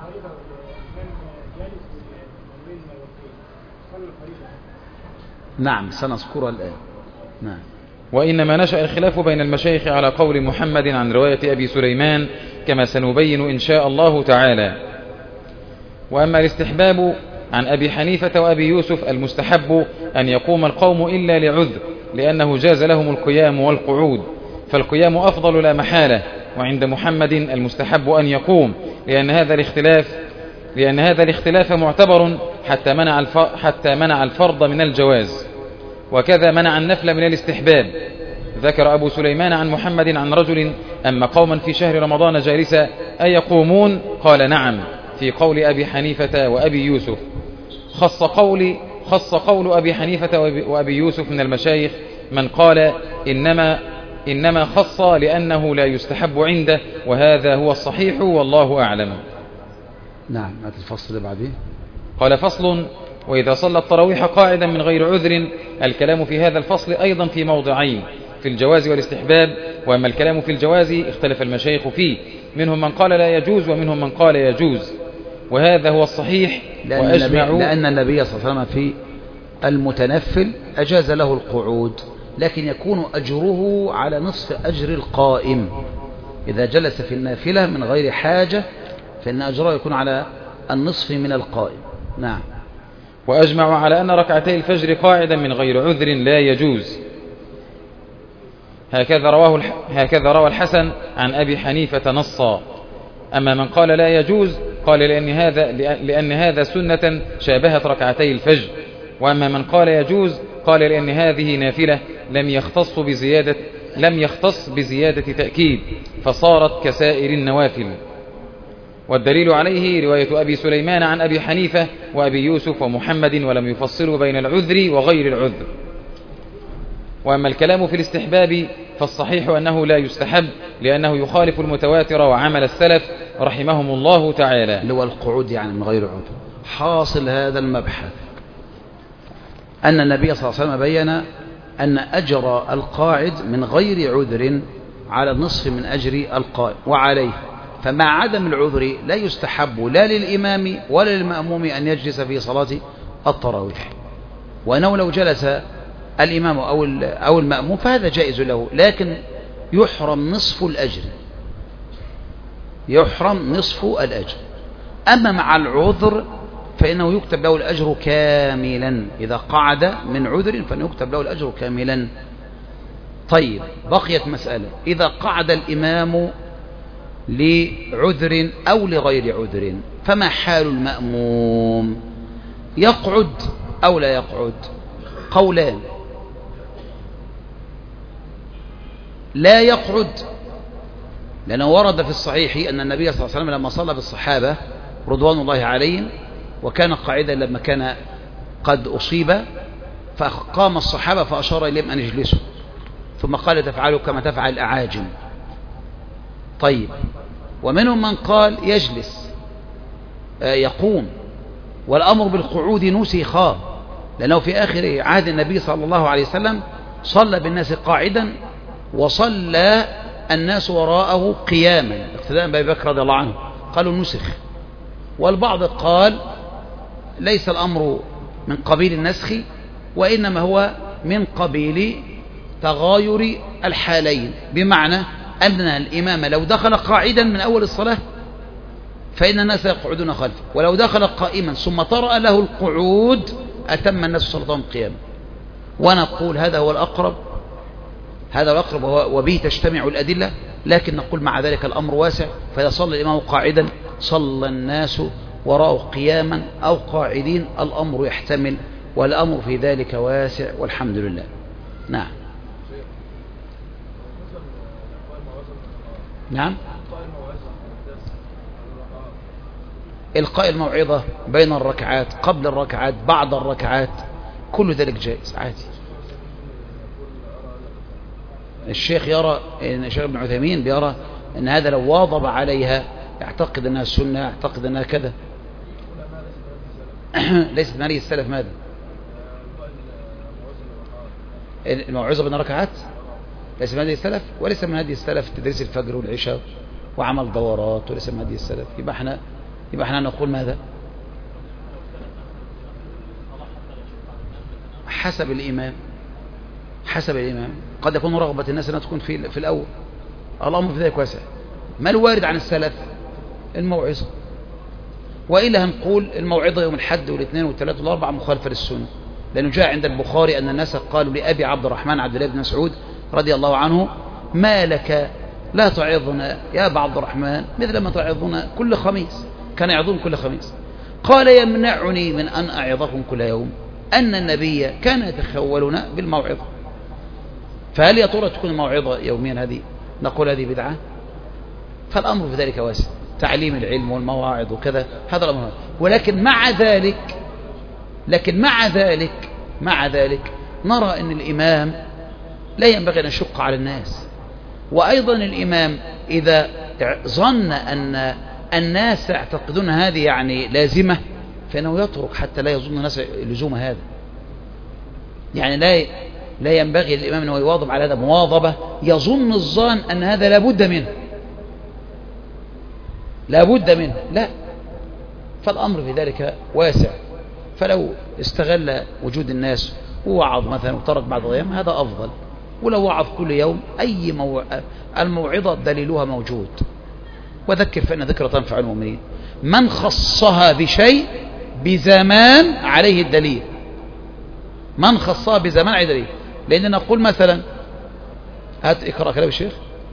نعم، سنذكرها الآن. نعم. وإنما نشأ الخلاف بين المشايخ على قول محمد عن رواية أبي سليمان، كما سنبين إن شاء الله تعالى. وأما الاستحباب عن أبي حنيفة وأبي يوسف، المستحب أن يقوم القوم إلا لعذر، لأنه جاز لهم القيام والقعود، فالقيام أفضل لا محالة. وعند محمد المستحب أن يقوم، لأن هذا الاختلاف معتبر حتى منع الفرض من الجواز، وكذا منع النفل من الاستحباب. ذكر أبو سليمان عن محمد عن رجل: أما قوما في شهر رمضان جالسا أيقومون؟ قال: نعم، في قول أبي حنيفة وأبي يوسف. خص قول أبي حنيفة وأبي يوسف من المشايخ من قال إنما خص لأنه لا يستحب عنده، وهذا هو الصحيح والله أعلم. نعم. هذا الفصل اللي بعديه. قال: فصل: وإذا صلى التراويح قاعدا من غير عذر. الكلام في هذا الفصل أيضا في موضعين، في الجواز والاستحباب. وأما الكلام في الجواز اختلف المشايخ فيه، منهم من قال لا يجوز ومنهم من قال يجوز، وهذا هو الصحيح. لأن النبي صلى الله عليه وسلم في المتنفل أجاز له القعود، لكن يكون أجره على نصف أجر القائم. إذا جلس في النافلة من غير حاجة فإن أجره يكون على النصف من القائم. نعم. وأجمعوا على أن ركعتي الفجر قاعدا من غير عذر لا يجوز. هكذا روى الحسن عن أبي حنيفة نصا. أما من قال لا يجوز قال لأن هذا سنة شابهت ركعتي الفجر. وأما من قال يجوز قال لأن هذه نافلة لم يختص بزيادة تأكيد، فصارت كسائر النوافل. والدليل عليه رواية أبي سليمان عن أبي حنيفة وأبي يوسف ومحمد، ولم يفصلوا بين العذر وغير العذر. وأما الكلام في الاستحباب فالصحيح أنه لا يستحب، لأنه يخالف المتواتر وعمل السلف رحمهم الله تعالى، اللي هو القعود يعني من غير عذر. حاصل هذا المبحث أن النبي صلى الله عليه وسلم بين أن أجر القاعد من غير عذر على النصف من أجر القائم، وعليه فمع عدم العذر لا يستحب لا للإمام ولا للمأموم أن يجلس في صلاة التراويح، وأنه لو جلس الإمام أو المأموم فهذا جائز له، لكن يحرم نصف الأجر. أما مع العذر فإنه يكتب له الأجر كاملا، إذا قعد من عذر فإنه يكتب له الأجر كاملا. طيب، بقيت مسألة: إذا قعد الإمام لعذر أو لغير عذر. فما حال المأموم؟ يقعد أو لا يقعد؟ قولان. لا يقعد، لأنه ورد في الصحيح أن النبي صلى الله عليه وسلم لما صلى بالصحابة رضوان الله عليهم وكان قاعدا لما كان قد أصيب، فقام الصحابة فأشار إليهم أن يجلسوا، ثم قال تفعلوا كما تفعل الأعاجم. طيب، ومنهم من قال يجلس يقوم، والأمر بالقعود نسخ، لأنه في آخر عهد النبي صلى الله عليه وسلم صلى بالناس قاعدا وصلى الناس وراءه قياما اقتداء بأبي بكر رضي الله عنه، قالوا نسخ. والبعض قال ليس الأمر من قبيل النسخ، وإنما هو من قبيل تغاير الحالين، بمعنى أن الإمام لو دخل قاعدا من أول الصلاة فإن الناس يقعدون خلفه، ولو دخل قائما ثم طرأ له القعود أتم الناس صلاتهم قياما. ونقول هذا هو الأقرب، هذا الأقرب وبه تجتمع الأدلة، لكن نقول مع ذلك الأمر واسع، فإذا صلى الإمام قاعدا صلى الناس وراءه قياما أو قاعدين، الأمر يحتمل، والأمر في ذلك واسع والحمد لله. نعم. نعم. إلقاء الموعظة بين الركعات، قبل الركعات، بعد الركعات، كل ذلك جائز عادي. الشيخ يرى، الشيخ ابن عثيمين بيرى أن هذا لو واظب عليها يعتقد أنها السنة، يعتقد أنها كذا. ليست من هذه السلف. ماذا؟ الموعظة بين الركعات ليس من هذه السلف، وليس من هذه السلف تدريس الفجر والعشاء وعمل دورات، وليس من هذه السلف. يبقى احنا نقول ماذا؟ حسب الإمام، حسب الإمام. قد يكون رغبة الناس أنها تكون في الأول، الأمر في ذلك واسع. ما الوارد عن السلف؟ الموعظة. وإلا هنقول الموعظة يوم الحد والاثنين والثلاث والأربع مخالفة للسنة، لأنه جاء عند البخاري أن الناس قالوا لأبي عبد الرحمن عبد الله بن مسعود رضي الله عنه: ما لك لا تعظنا يا أبا عبد الرحمن مثل ما تعظنا كل خميس؟ كان يعظون كل خميس. قال: يمنعني من أن أعظكم كل يوم أن النبي كان يتخولنا بالموعظة. فهل يا ترى تكون الموعظة يوميا؟ هذه نقول هذه بدعة. فالأمر في ذلك واسع، تعليم العلم والمواعظ وكذا، هذا الأمر. ولكن مع ذلك نرى أن الإمام لا ينبغي أن يشق على الناس. وأيضا الإمام إذا ظن أن الناس يعتقدون هذه يعني لازمة، فإنه يترك حتى لا يظن الناس لزوم هذا. يعني لا ينبغي للإمام أنه يواظب على هذا مواظبة يظن الظان أن هذا لابد منه، لا. فالأمر في ذلك واسع. فلو استغل وجود الناس ووعظ مثلا وترك بعض الأيام هذا أفضل. ولو وعظ كل يوم الموعظة دليلها موجود. وذكر فإن ذكر تنفع المؤمنين. من خصها بشيء بزمان عليه الدليل، من خصها بزمان عليه الدليل. لأننا نقول مثلا، هات اقرأ كلام الشيخ.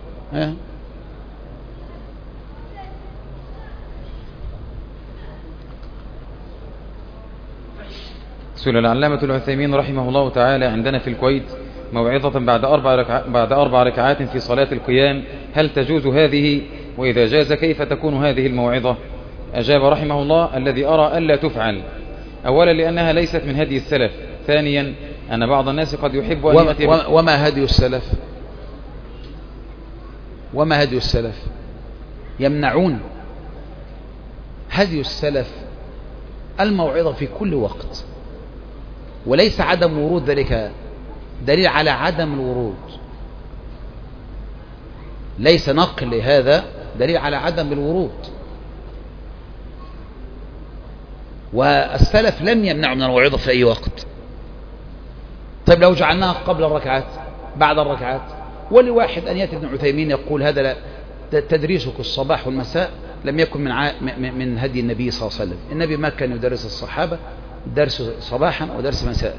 سئل العلامة العثيمين رحمه الله تعالى عندنا في الكويت موعظة بعد أربع ركعات في صلاة القيام، هل تجوز هذه؟ وإذا جاز كيف تكون هذه الموعظة؟ أجاب رحمه الله: الذي أرى ألا تفعل، أولا لأنها ليست من هدي السلف، ثانيا أن بعض الناس قد يحب أن يأتي وما هدي السلف يمنعون. هدي السلف الموعظة في كل وقت، وليس عدم ورود ذلك دليل على عدم الورود، ليس نقل هذا دليل على عدم الورود. والسلف لم يمنعوا من الموعظة في أي وقت. طيب لو جعلناها قبل الركعات، بعد الركعات، ولواحد أن يأتي ابن عثيمين يقول هذا لا، تدريسك الصباح والمساء لم يكن من هدي النبي صلى الله عليه وسلم. النبي ما كان يدرس الصحابة درس صباحا ودرس مساء.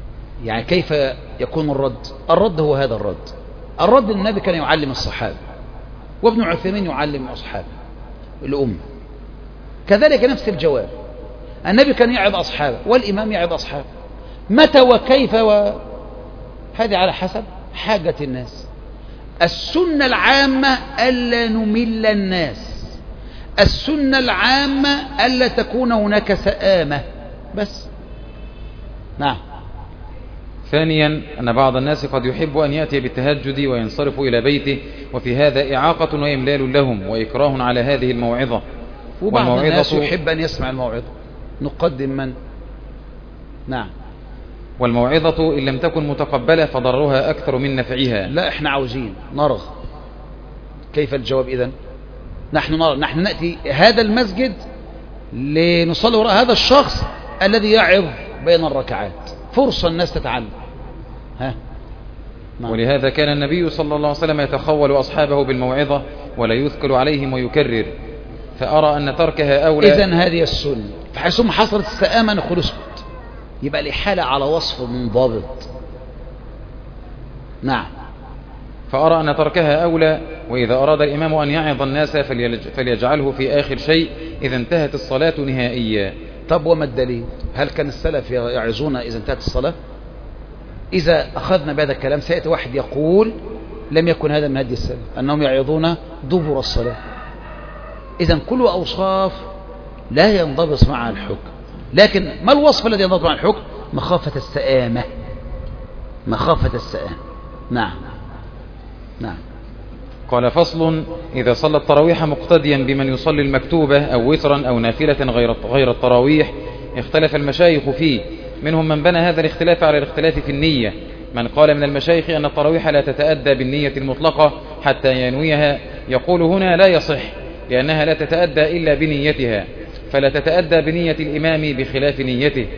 يعني كيف يكون الرد هو هذا الرد النبي كان يعلم الصحابة، وابن عثيمين يعلم أصحابه الأمة. كذلك نفس الجواب، النبي كان يعظ أصحابه والإمام يعظ أصحابه، متى وكيف، هذه على حسب حاجة الناس. السنة العامة ألا نمل الناس، السنة العامة ألا تكون هناك سآمة بس. نعم. ثانيا أن بعض الناس قد يحب أن يأتي بالتهجد وينصرف إلى بيته، وفي هذا إعاقة وإملال لهم وإكراه على هذه الموعظة. وبعض الناس يحب أن يسمع الموعظة. نقدم من؟ نعم. والموعظة إن لم تكن متقبلة فضررها أكثر من نفعها. لا، احنا عاوزين نرغ. كيف الجواب إذن؟ نحن نأتي هذا المسجد لنصلي وراء هذا الشخص الذي يعظ بين الركعات، فرصة الناس تتعلم. نعم. ولهذا كان النبي صلى الله عليه وسلم يتخول أصحابه بالموعظة ولا يثقل عليهم ويكرر، فأرى أن تركها أولى. إذن هذه السنة، فحيثما حصلت السآمة نقول اسكت، يبقى الإحالة على وصف منضبط. نعم. فأرى أن تركها أولى، وإذا أراد الإمام أن يعظ الناس فليجعله في آخر شيء إذا انتهت الصلاة نهائيا. طب وما الدليل؟ هل كان السلف يعظون إذا انتهت الصلاة؟ إذا أخذنا بهذا الكلام سيأتي واحد يقول لم يكن هذا من هدي السلف، أنهم يعظون دبر الصلاة. إذن كل أوصاف لا ينضبط مع الحكم، لكن ما الوصف الذي ينضبط مع الحكم؟ مخافة السآمة، مخافة السآمة. نعم. نعم. قال: فصل: إذا صلى التراويح مقتديا بمن يصلي المكتوبة أو وترا أو نافلة غير التراويح اختلف المشايخ فيه، منهم من بنى هذا الاختلاف على الاختلاف في النية. من قال من المشايخ أن التراويح لا تتأدى بالنية المطلقة حتى ينويها، يقول هنا لا يصح، لأنها لا تتأدى إلا بنيتها، فلا تتأدى بنية الإمام بخلاف نيته.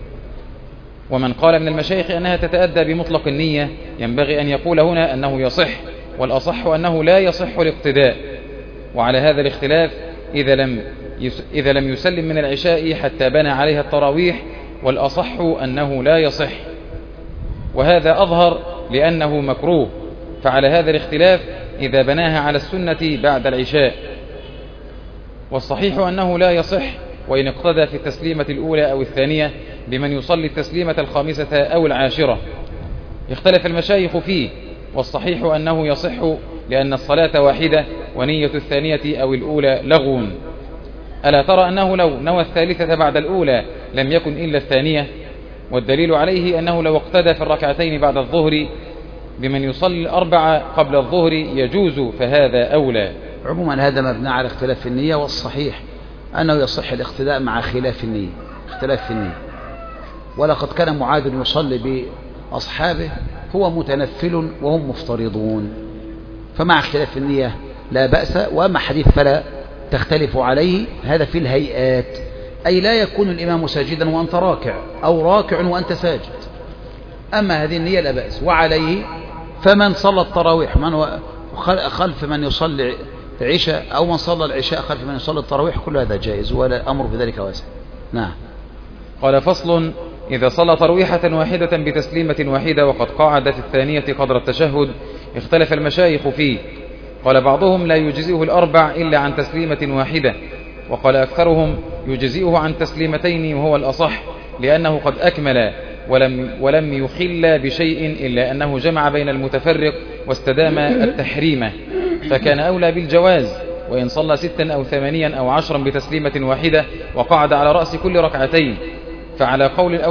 ومن قال من المشايخ أنها تتأدى بمطلق النية، ينبغي أن يقول هنا أنه يصح، والأصح أنه لا يصح الاقتداء. وعلى هذا الاختلاف إذا لم يسلم من العشاء حتى بنى عليها التراويح، والأصح أنه لا يصح، وهذا أظهر لأنه مكروه. فعلى هذا الاختلاف إذا بناها على السنة بعد العشاء، والصحيح أنه لا يصح وإن اقتدى في التسليمة الأولى أو الثانية بمن يصلي التسليمة الخامسة أو العاشرة. اختلف المشايخ فيه، والصحيح أنه يصح لأن الصلاة واحدة ونية الثانية أو الأولى لغو. ألا ترى أنه لو نوى الثالثة بعد الأولى لم يكن إلا الثانية؟ والدليل عليه أنه لو اقتدى في الركعتين بعد الظهر بمن يصلي الأربعة قبل الظهر يجوز، فهذا أولى. عموما هذا مبنى على اختلاف النية، والصحيح أنه يصح الاقتداء مع خلاف النية، اختلاف في النية. ولقد كان معاذ يصلي بأصحابه هو متنفل وهم مفترضون، فمع اختلاف النية لا بأس. وأما حديث فلا تختلف عليه، هذا في الهيئات، أي لا يكون الإمام ساجدا وأنت راكع أو راكع وأنت ساجد. أما هذه النية لا بأس. وعليه فمن صلى التراويح خلف من يصلي العشاء، أو من صلى العشاء خلف من يصلي التراويح، كل هذا جائز ولا أمر بذلك واسع. نعم. قال: فصل: إذا صلى ترويحة واحدة بتسليمة واحدة وقد قعدت الثانية قدر التشهد اختلف المشايخ فيه. قال بعضهم لا يجزئه الأربع إلا عن تسليمة واحدة، وقال أكثرهم يجزئه عن تسليمتين، وهو الأصح، لأنه قد أكمل ولم يخل بشيء إلا أنه جمع بين المتفرق واستدام التحريم، فكان أولى بالجواز. وإن صلى 6 أو 8 أو 10 بتسليمة واحدة وقعد على رأس كل ركعتين، فعلى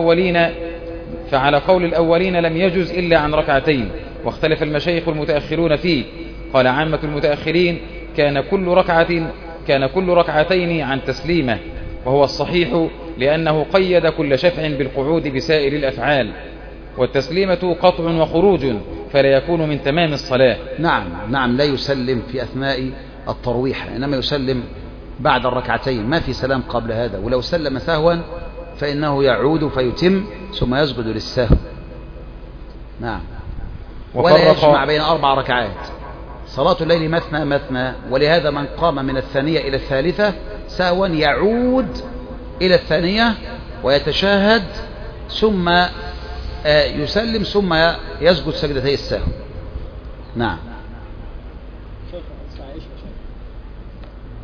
قول الأولين لم يجز إلا عن ركعتين. واختلف المشايخ المتأخرون فيه. قال عامة المتأخرين كان كل ركعتين عن تسليمة، وهو الصحيح، لأنه قيد كل شفع بالقعود بسائر الأفعال، والتسليمة قطع وخروج فلا يكون من تمام الصلاة. نعم، لا يسلم في أثناء الترويح، إنما يسلم بعد الركعتين، ما في سلام قبل هذا. ولو سلم سهوا فإنه يعود فيتم ثم يسجد للسهو. نعم. ولا يجمع بين 4 ركعات. صلاة الليل مثنى مثنى، ولهذا من قام من الثانية إلى الثالثة سهوا يعود إلى الثانية ويتشاهد ثم يسلم ثم يسجد سجدتي السهو. نعم. شيخ عائشة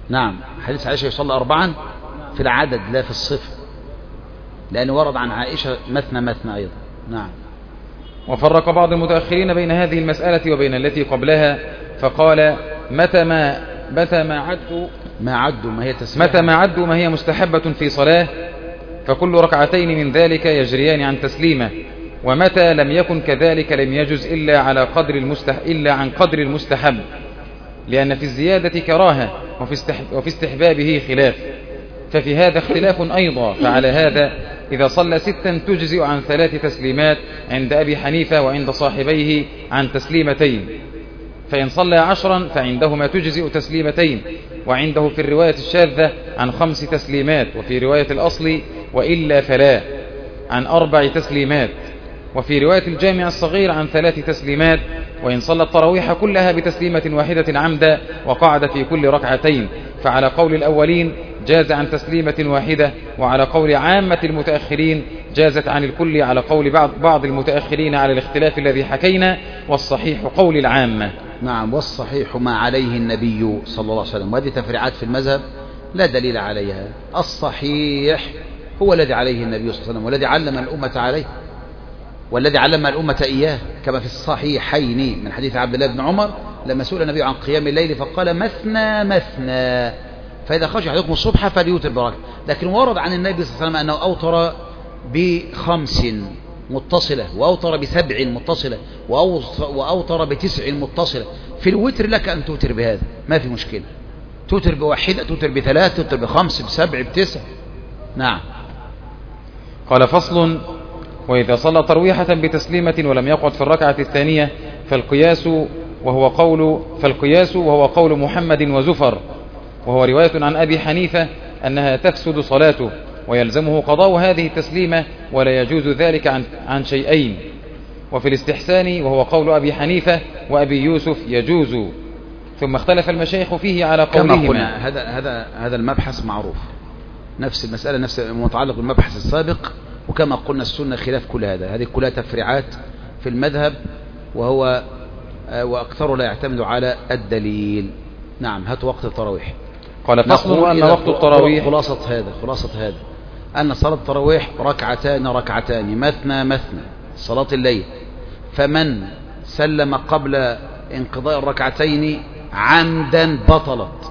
نعم، حديث عائشة يصلي 4 في العدد لا في الصفة، لأنه ورد عن عائشة مثنى أيضا. نعم. وفرق بعض المتأخرين بين هذه المسألة وبين التي قبلها، فقال متى ما عدوا ما هي مستحبة في صلاة، فكل ركعتين من ذلك يجريان عن تسليمة، ومتى لم يكن كذلك لم يجز إلا عن قدر المستحب، لأن في الزيادة كراهة وفي استحبابه خلاف، ففي هذا اختلاف أيضا. فعلى هذا إذا صلى 6 تجزئ عن 3 تسليمات عند أبي حنيفة وعند صاحبيه عن تسليمتين، فإن صلى 10 فعندهما تجزئ تسليمتين، وعنده في الرواية الشاذة عن 5 تسليمات، وفي رواية الأصل وإلا فلا عن 4 تسليمات، وفي رواية الجامع الصغير عن 3 تسليمات. وإن صلى التراويح كلها بتسليمة واحدة عمدا وقعد في كل ركعتين، فعلى قول الأولين جاز عن تسليمة واحدة، وعلى قول عامة المتأخرين جازت عن الكل، على قول بعض المتأخرين على الاختلاف الذي حكينا، والصحيح قول العامة. نعم، والصحيح ما عليه النبي صلى الله عليه وسلم، وهذه تفريعات في المذهب لا دليل عليها. الصحيح هو الذي عليه النبي صلى الله عليه وسلم، والذي علم الأمة عليه، والذي علم الأمة إياه، كما في الصحيحين من حديث عبد الله بن عمر لما سئل النبي عن قيام الليل فقال مثنى، فإذا خشي أحدكم الصبح فليوتر بركعة. لكن ورد عن النبي صلى الله عليه وسلم أنه أوتر ب5 متصلة، وأوتر ب7 متصلة، وأوتر ب9 متصلة. في الوتر لك أن توتر بهذا، ما في مشكلة، توتر ب1، توتر ب3، توتر ب5، ب7، ب9. نعم. قال فصل: وإذا صلى ترويحة بتسليمة ولم يقعد في الركعة الثانية فالقياس وهو قول محمد وزفر، وهو رواية عن أبي حنيفة أنها تفسد صلاته ويلزمه قضاء هذه التسليمة، ولا يجوز ذلك عن شيئين. وفي الاستحسان وهو قول أبي حنيفة وأبي يوسف يجوز. ثم اختلف المشايخ فيه على قولهما. هذا المبحث معروف، نفس المسألة، نفس المتعلق بالمبحث السابق. وكما قلنا السنة خلاف كل هذا، هذه كلها تفريعات في المذهب، وأكثر لا يعتمد على الدليل. نعم. هات وقت التراويح. قال فصل: أن وقت التراويح خلاصة هذا أن صلاة التراويح ركعتان مثنى صلاة الليل، فمن سلم قبل انقضاء الركعتين عمدا بطلت،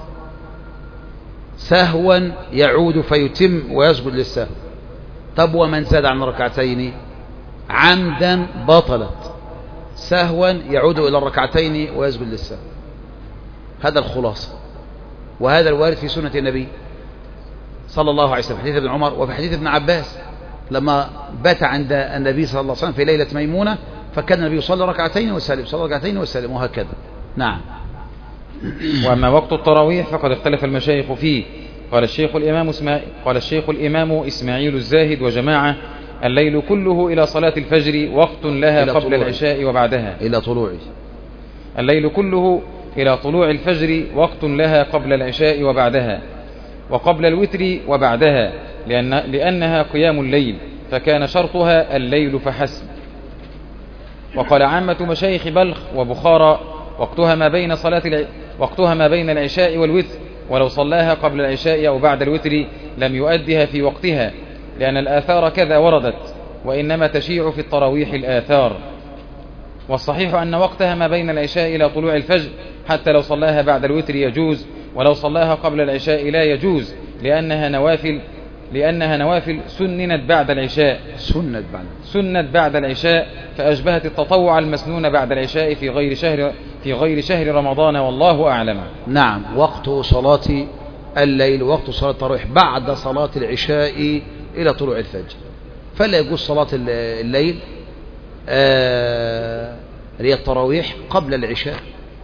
سهوا يعود فيتم ويسجد للسهو. طب ومن زاد عن ركعتين عمدا بطلت، سهوا يعود إلى الركعتين ويسجد للسهو. هذا الخلاصة، وهذا الوارد في سنة النبي صلى الله عليه وسلم، حديث ابن عمر وفي حديث ابن عباس لما بات عند النبي صلى الله عليه وسلم في ليلة ميمونة، فكان النبي يصلي ركعتين ويسلم، وهكذا. نعم. وأما وقت التراويح فقد اختلف المشايخ فيه. قال الشيخ الإمام إسماعيل الزاهد وجماعة: الليل كله إلى صلاة الفجر وقت لها قبل العشاء وبعدها. الليل كله إلى طلوع الفجر وقت لها قبل العشاء وبعدها، وقبل الوتر وبعدها، لأنها قيام الليل، فكان شرطها الليل فحسب. وقال عامة مشايخ بلخ وبخارى: وقتها ما بين العشاء والوتر، ولو صلاها قبل العشاء أو بعد الوتر لم يؤدها في وقتها، لأن الآثار كذا وردت، وإنما تشيع في التراويح الآثار. والصحيح أن وقتها ما بين العشاء إلى طلوع الفجر، حتى لو صلاها بعد الوتر يجوز، ولو صلاها قبل العشاء لا يجوز، لأنها نوافل سنت بعد العشاء، فأشبهت التطوع المسنون بعد العشاء في غير شهر رمضان، والله أعلم. نعم. وقت صلاة الليل وقت صلاة التراويح بعد صلاة العشاء إلى طلوع الفجر، فلا يجوز صلاة الليل هي التراويح قبل العشاء،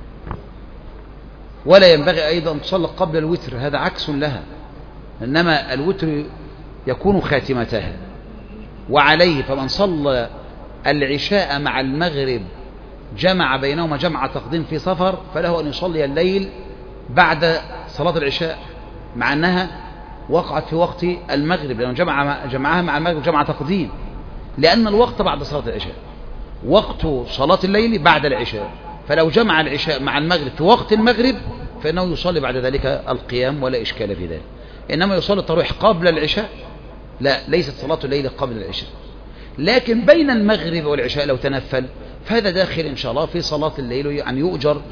ولا ينبغي أيضا أن تصلى قبل الوتر، هذا عكس لها، إنما الوتر يكون خاتمتها. وعليه فمن صلى العشاء مع المغرب جمع بينهما جمع تقديم في سفر، فله أن يصلي الليل بعد صلاة العشاء، مع أنها وقعت في وقت المغرب، لأنه جمعها مع المغرب جمع تقديم، لأن الوقت بعد صلاة العشاء، وقت صلاة الليل بعد العشاء، فلو جمع العشاء مع المغرب في وقت المغرب فإنه يصلي بعد ذلك القيام ولا إشكال في ذلك. إنما يصلي التراويح قبل العشاء لا، ليست صلاة الليل قبل العشاء، لكن بين المغرب والعشاء لو تنفل فهذا داخل إن شاء الله في صلاة الليل، يعني يؤجر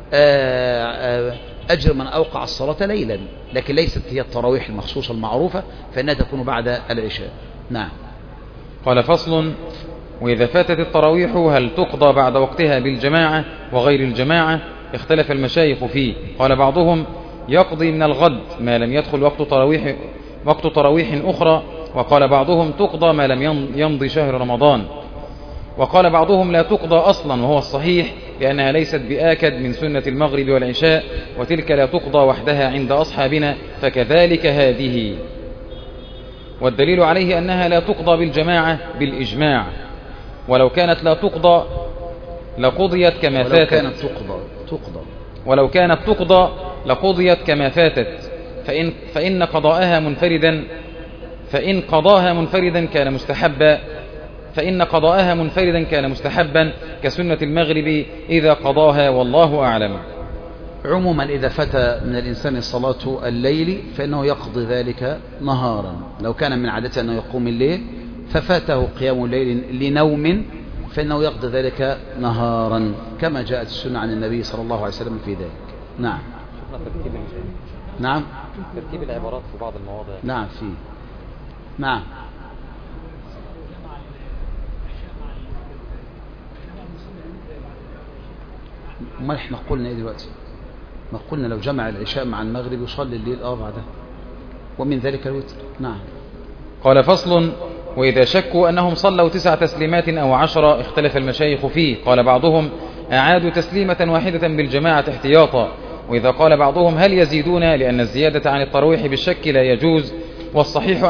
أجر من أوقع الصلاة ليلا، لكن ليست هي التراويح المخصوصة المعروفة، فإنها تكون بعد العشاء. نعم. قال فصل: وإذا فاتت التراويح هل تقضى بعد وقتها بالجماعة وغير الجماعة؟ اختلف المشايخ فيه. قال بعضهم: يقضي من الغد ما لم يدخل وقت تراويح أخرى، وقال بعضهم: تقضى ما لم يمضي شهر رمضان، وقال بعضهم: لا تقضى أصلا، وهو الصحيح لأنها ليست بآكد من سنة المغرب والعشاء، وتلك لا تقضى وحدها عند أصحابنا، فكذلك هذه. والدليل عليه أنها لا تقضى بالجماعة بالإجماع، ولو كانت لا تقضى لقضيت كما فاتت، ولو كانت تقضى لقضيت كما فاتت، فإن قضاءها منفردا كان مستحبا كسنة المغرب إذا قضاها، والله أعلم. عموما إذا فات من الإنسان صلاة الليل فإنه يقضي ذلك نهارا، لو كان من عادته أنه يقوم الليل ففاته قيام الليل لنوم فإنه يقضي ذلك نهارا، كما جاءت السنة عن النبي صلى الله عليه وسلم في ذلك. نعم. نعم. ترتيب العبارات في بعض المواضع. نعم فيه. نعم. ما احنا قلنا ايه دلوقتي؟ ما قلنا لو جمع العشاء مع المغرب يصلي الليل بعده، ومن ذلك الوتر. نعم. قال فصل: وإذا شكوا أنهم صلوا 9 تسليمات أو 10 اختلف المشايخ فيه. قال بعضهم: أعادوا تسليمة واحدة بالجماعة احتياطا، وإذا قال بعضهم: هل يزيدون؟ لأن الزيادة عن التراويح بالشك لا يجوز، والصحيح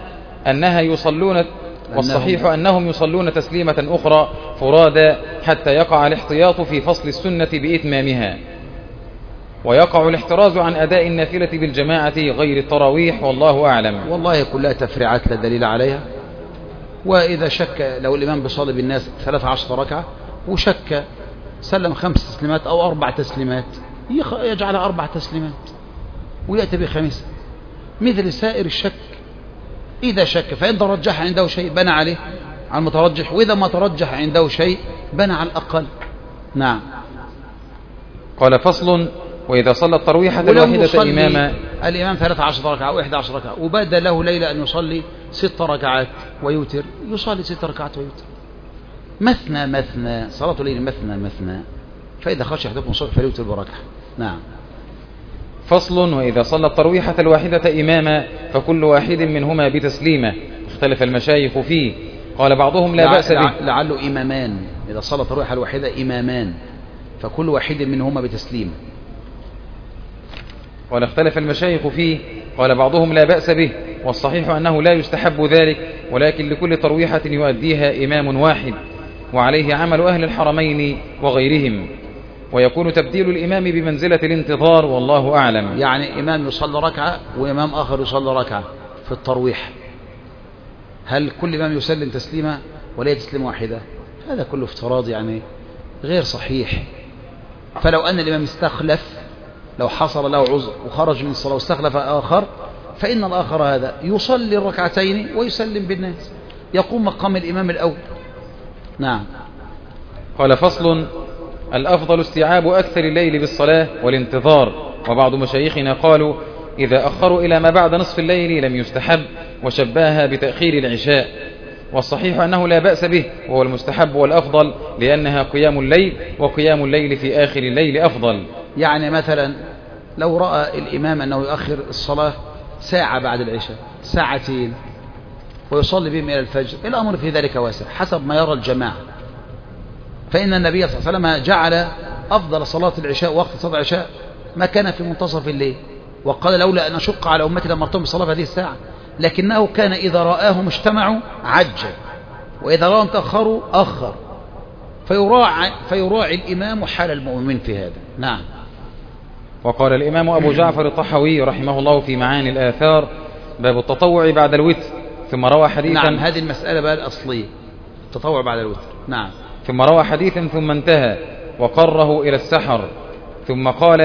أنهم يصلون تسليمة أخرى فرادى حتى يقع الاحتياط في فصل السنة بإتمامها، ويقع الاحتراز عن أداء النافلة بالجماعة غير التراويح، والله أعلم. والله كلها تفريعات لا دليل عليها. وإذا شك، لو الإمام بيصلي بالناس 13 ركعة وشك سلم 5 تسليمات أو 4 تسليمات يجعلها 4 تسليمات ويأتي بخمسة مثل سائر الشك. إذا شك فإن ترجح عنده شيء بنى عليه على المترجح، وإذا ما ترجح عنده شيء بنى على الأقل. نعم. قال فصل: وإذا صلى الترويحة الواحدة إماما، الإمام 13 ركعة أو 11 ركعة وبدا له ليلة أن يصلي 6 ركعات ويوتر، يصلي 6 ركعات ويوتر مثنى، صلاة الليل مثنى، فإذا خشي أحدكم الصبح فليوتر بركعة. نعم. فصل: وإذا صلى الترويحة الواحدة إماما فكل واحد منهما بتسليمة، اختلف المشايخ فيه. قال بعضهم: لا بأس به. لعله إمامان، إذا صلى الترويحة الواحدة إمامان فكل واحد منهما بتسليمة. قال: اختلف المشايخ فيه. قال بعضهم: لا بأس به، والصحيح أنه لا يستحب ذلك، ولكن لكل ترويحة يؤديها إمام واحد، وعليه عمل أهل الحرمين وغيرهم، ويكون تبديل الإمام بمنزلة الانتظار، والله أعلم. يعني إمام يصلي ركعة وإمام آخر يصلي ركعة في الترويح، هل كل إمام يسلم تسليمة ولا تسليم واحدة؟ هذا كله افتراض يعني غير صحيح. فلو أن الإمام استخلف، لو حصل له عذر وخرج من الصلاة واستخلف آخر، فإن الآخر هذا يصلي الركعتين ويسلم بالناس، يقوم مقام الإمام الأول. نعم. قال فصل: الأفضل استيعاب أكثر الليل بالصلاة والانتظار، وبعض مشايخنا قالوا: إذا أخروا إلى ما بعد نصف الليل لم يستحب، وشبهها بتأخير العشاء، والصحيح أنه لا بأس به، وهو المستحب والأفضل، لأنها قيام الليل، وقيام الليل في آخر الليل أفضل. يعني مثلا لو رأى الإمام أنه يؤخر الصلاة ساعة بعد العشاء، 2 ساعات، ويصلي بهم إلى الفجر، الأمر في ذلك واسع حسب ما يرى الجماعة. فإن النبي صلى الله عليه وسلم جعل أفضل صلاة العشاء وقت صلاة العشاء ما كان في منتصف الليل، وقال: لولا أن أشق على أمتي لأمرتهم بالصلاة في هذه الساعة، لكنه كان إذا رآهم اجتمعوا عجل، وإذا رأهم تأخروا أخر، فيراعي الإمام حال المؤمن في هذا. نعم. وقال الإمام أبو جعفر الطحاوي رحمه الله في معاني الآثار: باب التطوع بعد الوتر، ثم روى حديثا. نعم، هذه المسألة بقى الأصلية، التطوع بعد الوتر. نعم. ثم روى حديثا ثم انتهى وقره إلى السحر، ثم قال: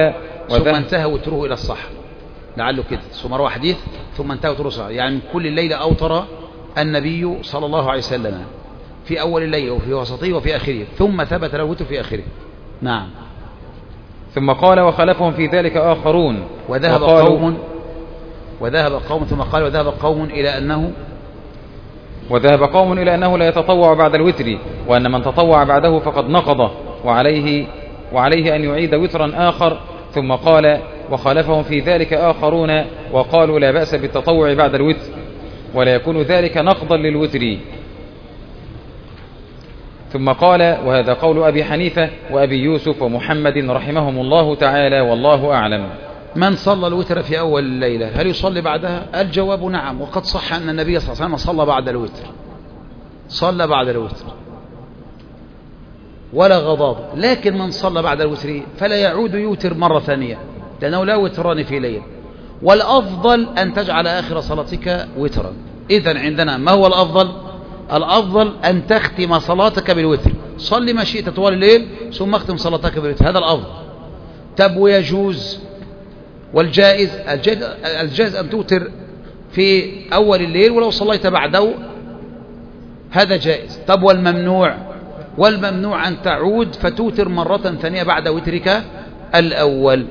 ثم انتهى وتره إلى الصحر، لعله كده، ثم روى حديث ثم انتهى وتره الصحر، يعني من كل الليلة أوتر النبي صلى الله عليه وسلم في أول الليل وفي وسطه وفي آخره، ثم ثبت له الوتر في آخره. نعم. ثم قال وخلفهم في ذلك آخرون وذهب قوم ثم قال وذهب قوم إلى أنه لا يتطوع بعد الوتر، وأن من تطوع بعده فقد نقضه، وعليه أن يعيد وترا آخر. ثم قال وخالفهم في ذلك آخرون وقالوا لا بأس بالتطوع بعد الوتر، ولا يكون ذلك نقضا للوتر. ثم قال وهذا قول أبي حنيفة وأبي يوسف ومحمد رحمهم الله تعالى، والله أعلم. من صلى الوتر في أول الليلة هل يصلي بعدها؟ الجواب نعم، وقد صح أن النبي صلى الله عليه وسلم صلى بعد الوتر ولا غضاض. لكن من صلى بعد الوتر فلا يعود يوتر مرة ثانية، لأنه لا وتران في ليل، والأفضل أن تجعل آخر صلاتك وترا. إذن عندنا ما هو الأفضل؟ الأفضل أن تختم صلاتك بالوتر، صل ما شئت طوال الليل ثم اختم صلاتك بالوتر، هذا الأفضل. طب ويجوز الجائز أن توتر في أول الليل ولو صليت بعده، هذا جائز. طب والممنوع أن تعود فتوتر مرة ثانية بعد وترك الأول.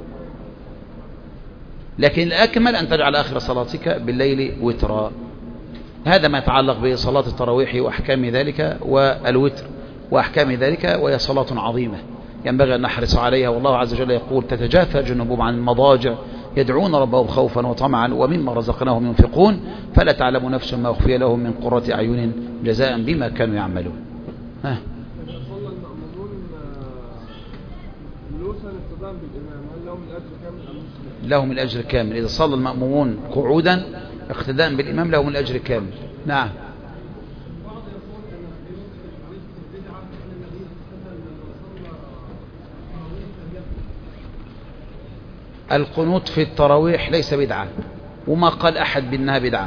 لكن الأكمل أن تجعل آخر صلاتك بالليل وترا. هذا ما يتعلق بصلاة التراويح وأحكام ذلك والوتر وأحكام ذلك، وهي صلاة عظيمة ينبغي أن نحرص عليها. والله عز وجل يقول تتجافى جنوبهم عن المضاجع يدعون ربهم خوفا وطمعا ومما رزقناهم ينفقون فلا تعلم نفس ما أخفي لهم من قرة أعين جزاء بما كانوا يعملون. لهم الأجر كامل إذا صلى المأمومون قعودا اقتداء بالإمام، لهم الأجر كامل. نعم. القنوت في التراويح ليس بدعة، وما قال أحد بأنها بدعة،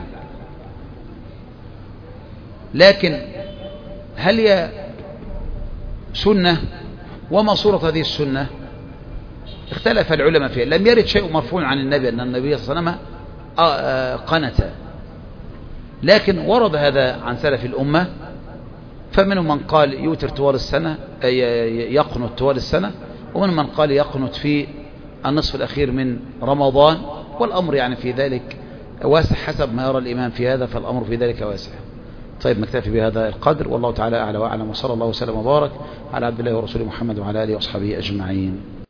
لكن هل هي سنة؟ وما صورة هذه السنة؟ اختلف العلماء فيها. لم يرد شيء مرفوع عن النبي أن النبي صلى الله عليه وسلم قنت، لكن ورد هذا عن سلف الأمة، فمنهم من قال يوتر طوال السنة، يقنت طوال السنة، ومنهم من قال يقنت في النصف الأخير من رمضان، والأمر يعني في ذلك واسع حسب ما يرى الإمام في هذا، فالأمر في ذلك واسع. طيب نكتفي بهذا القدر، والله تعالى أعلى وأعلم، وصلى الله وسلم وبارك على عبد الله ورسوله محمد وعلى آله وأصحابه أجمعين.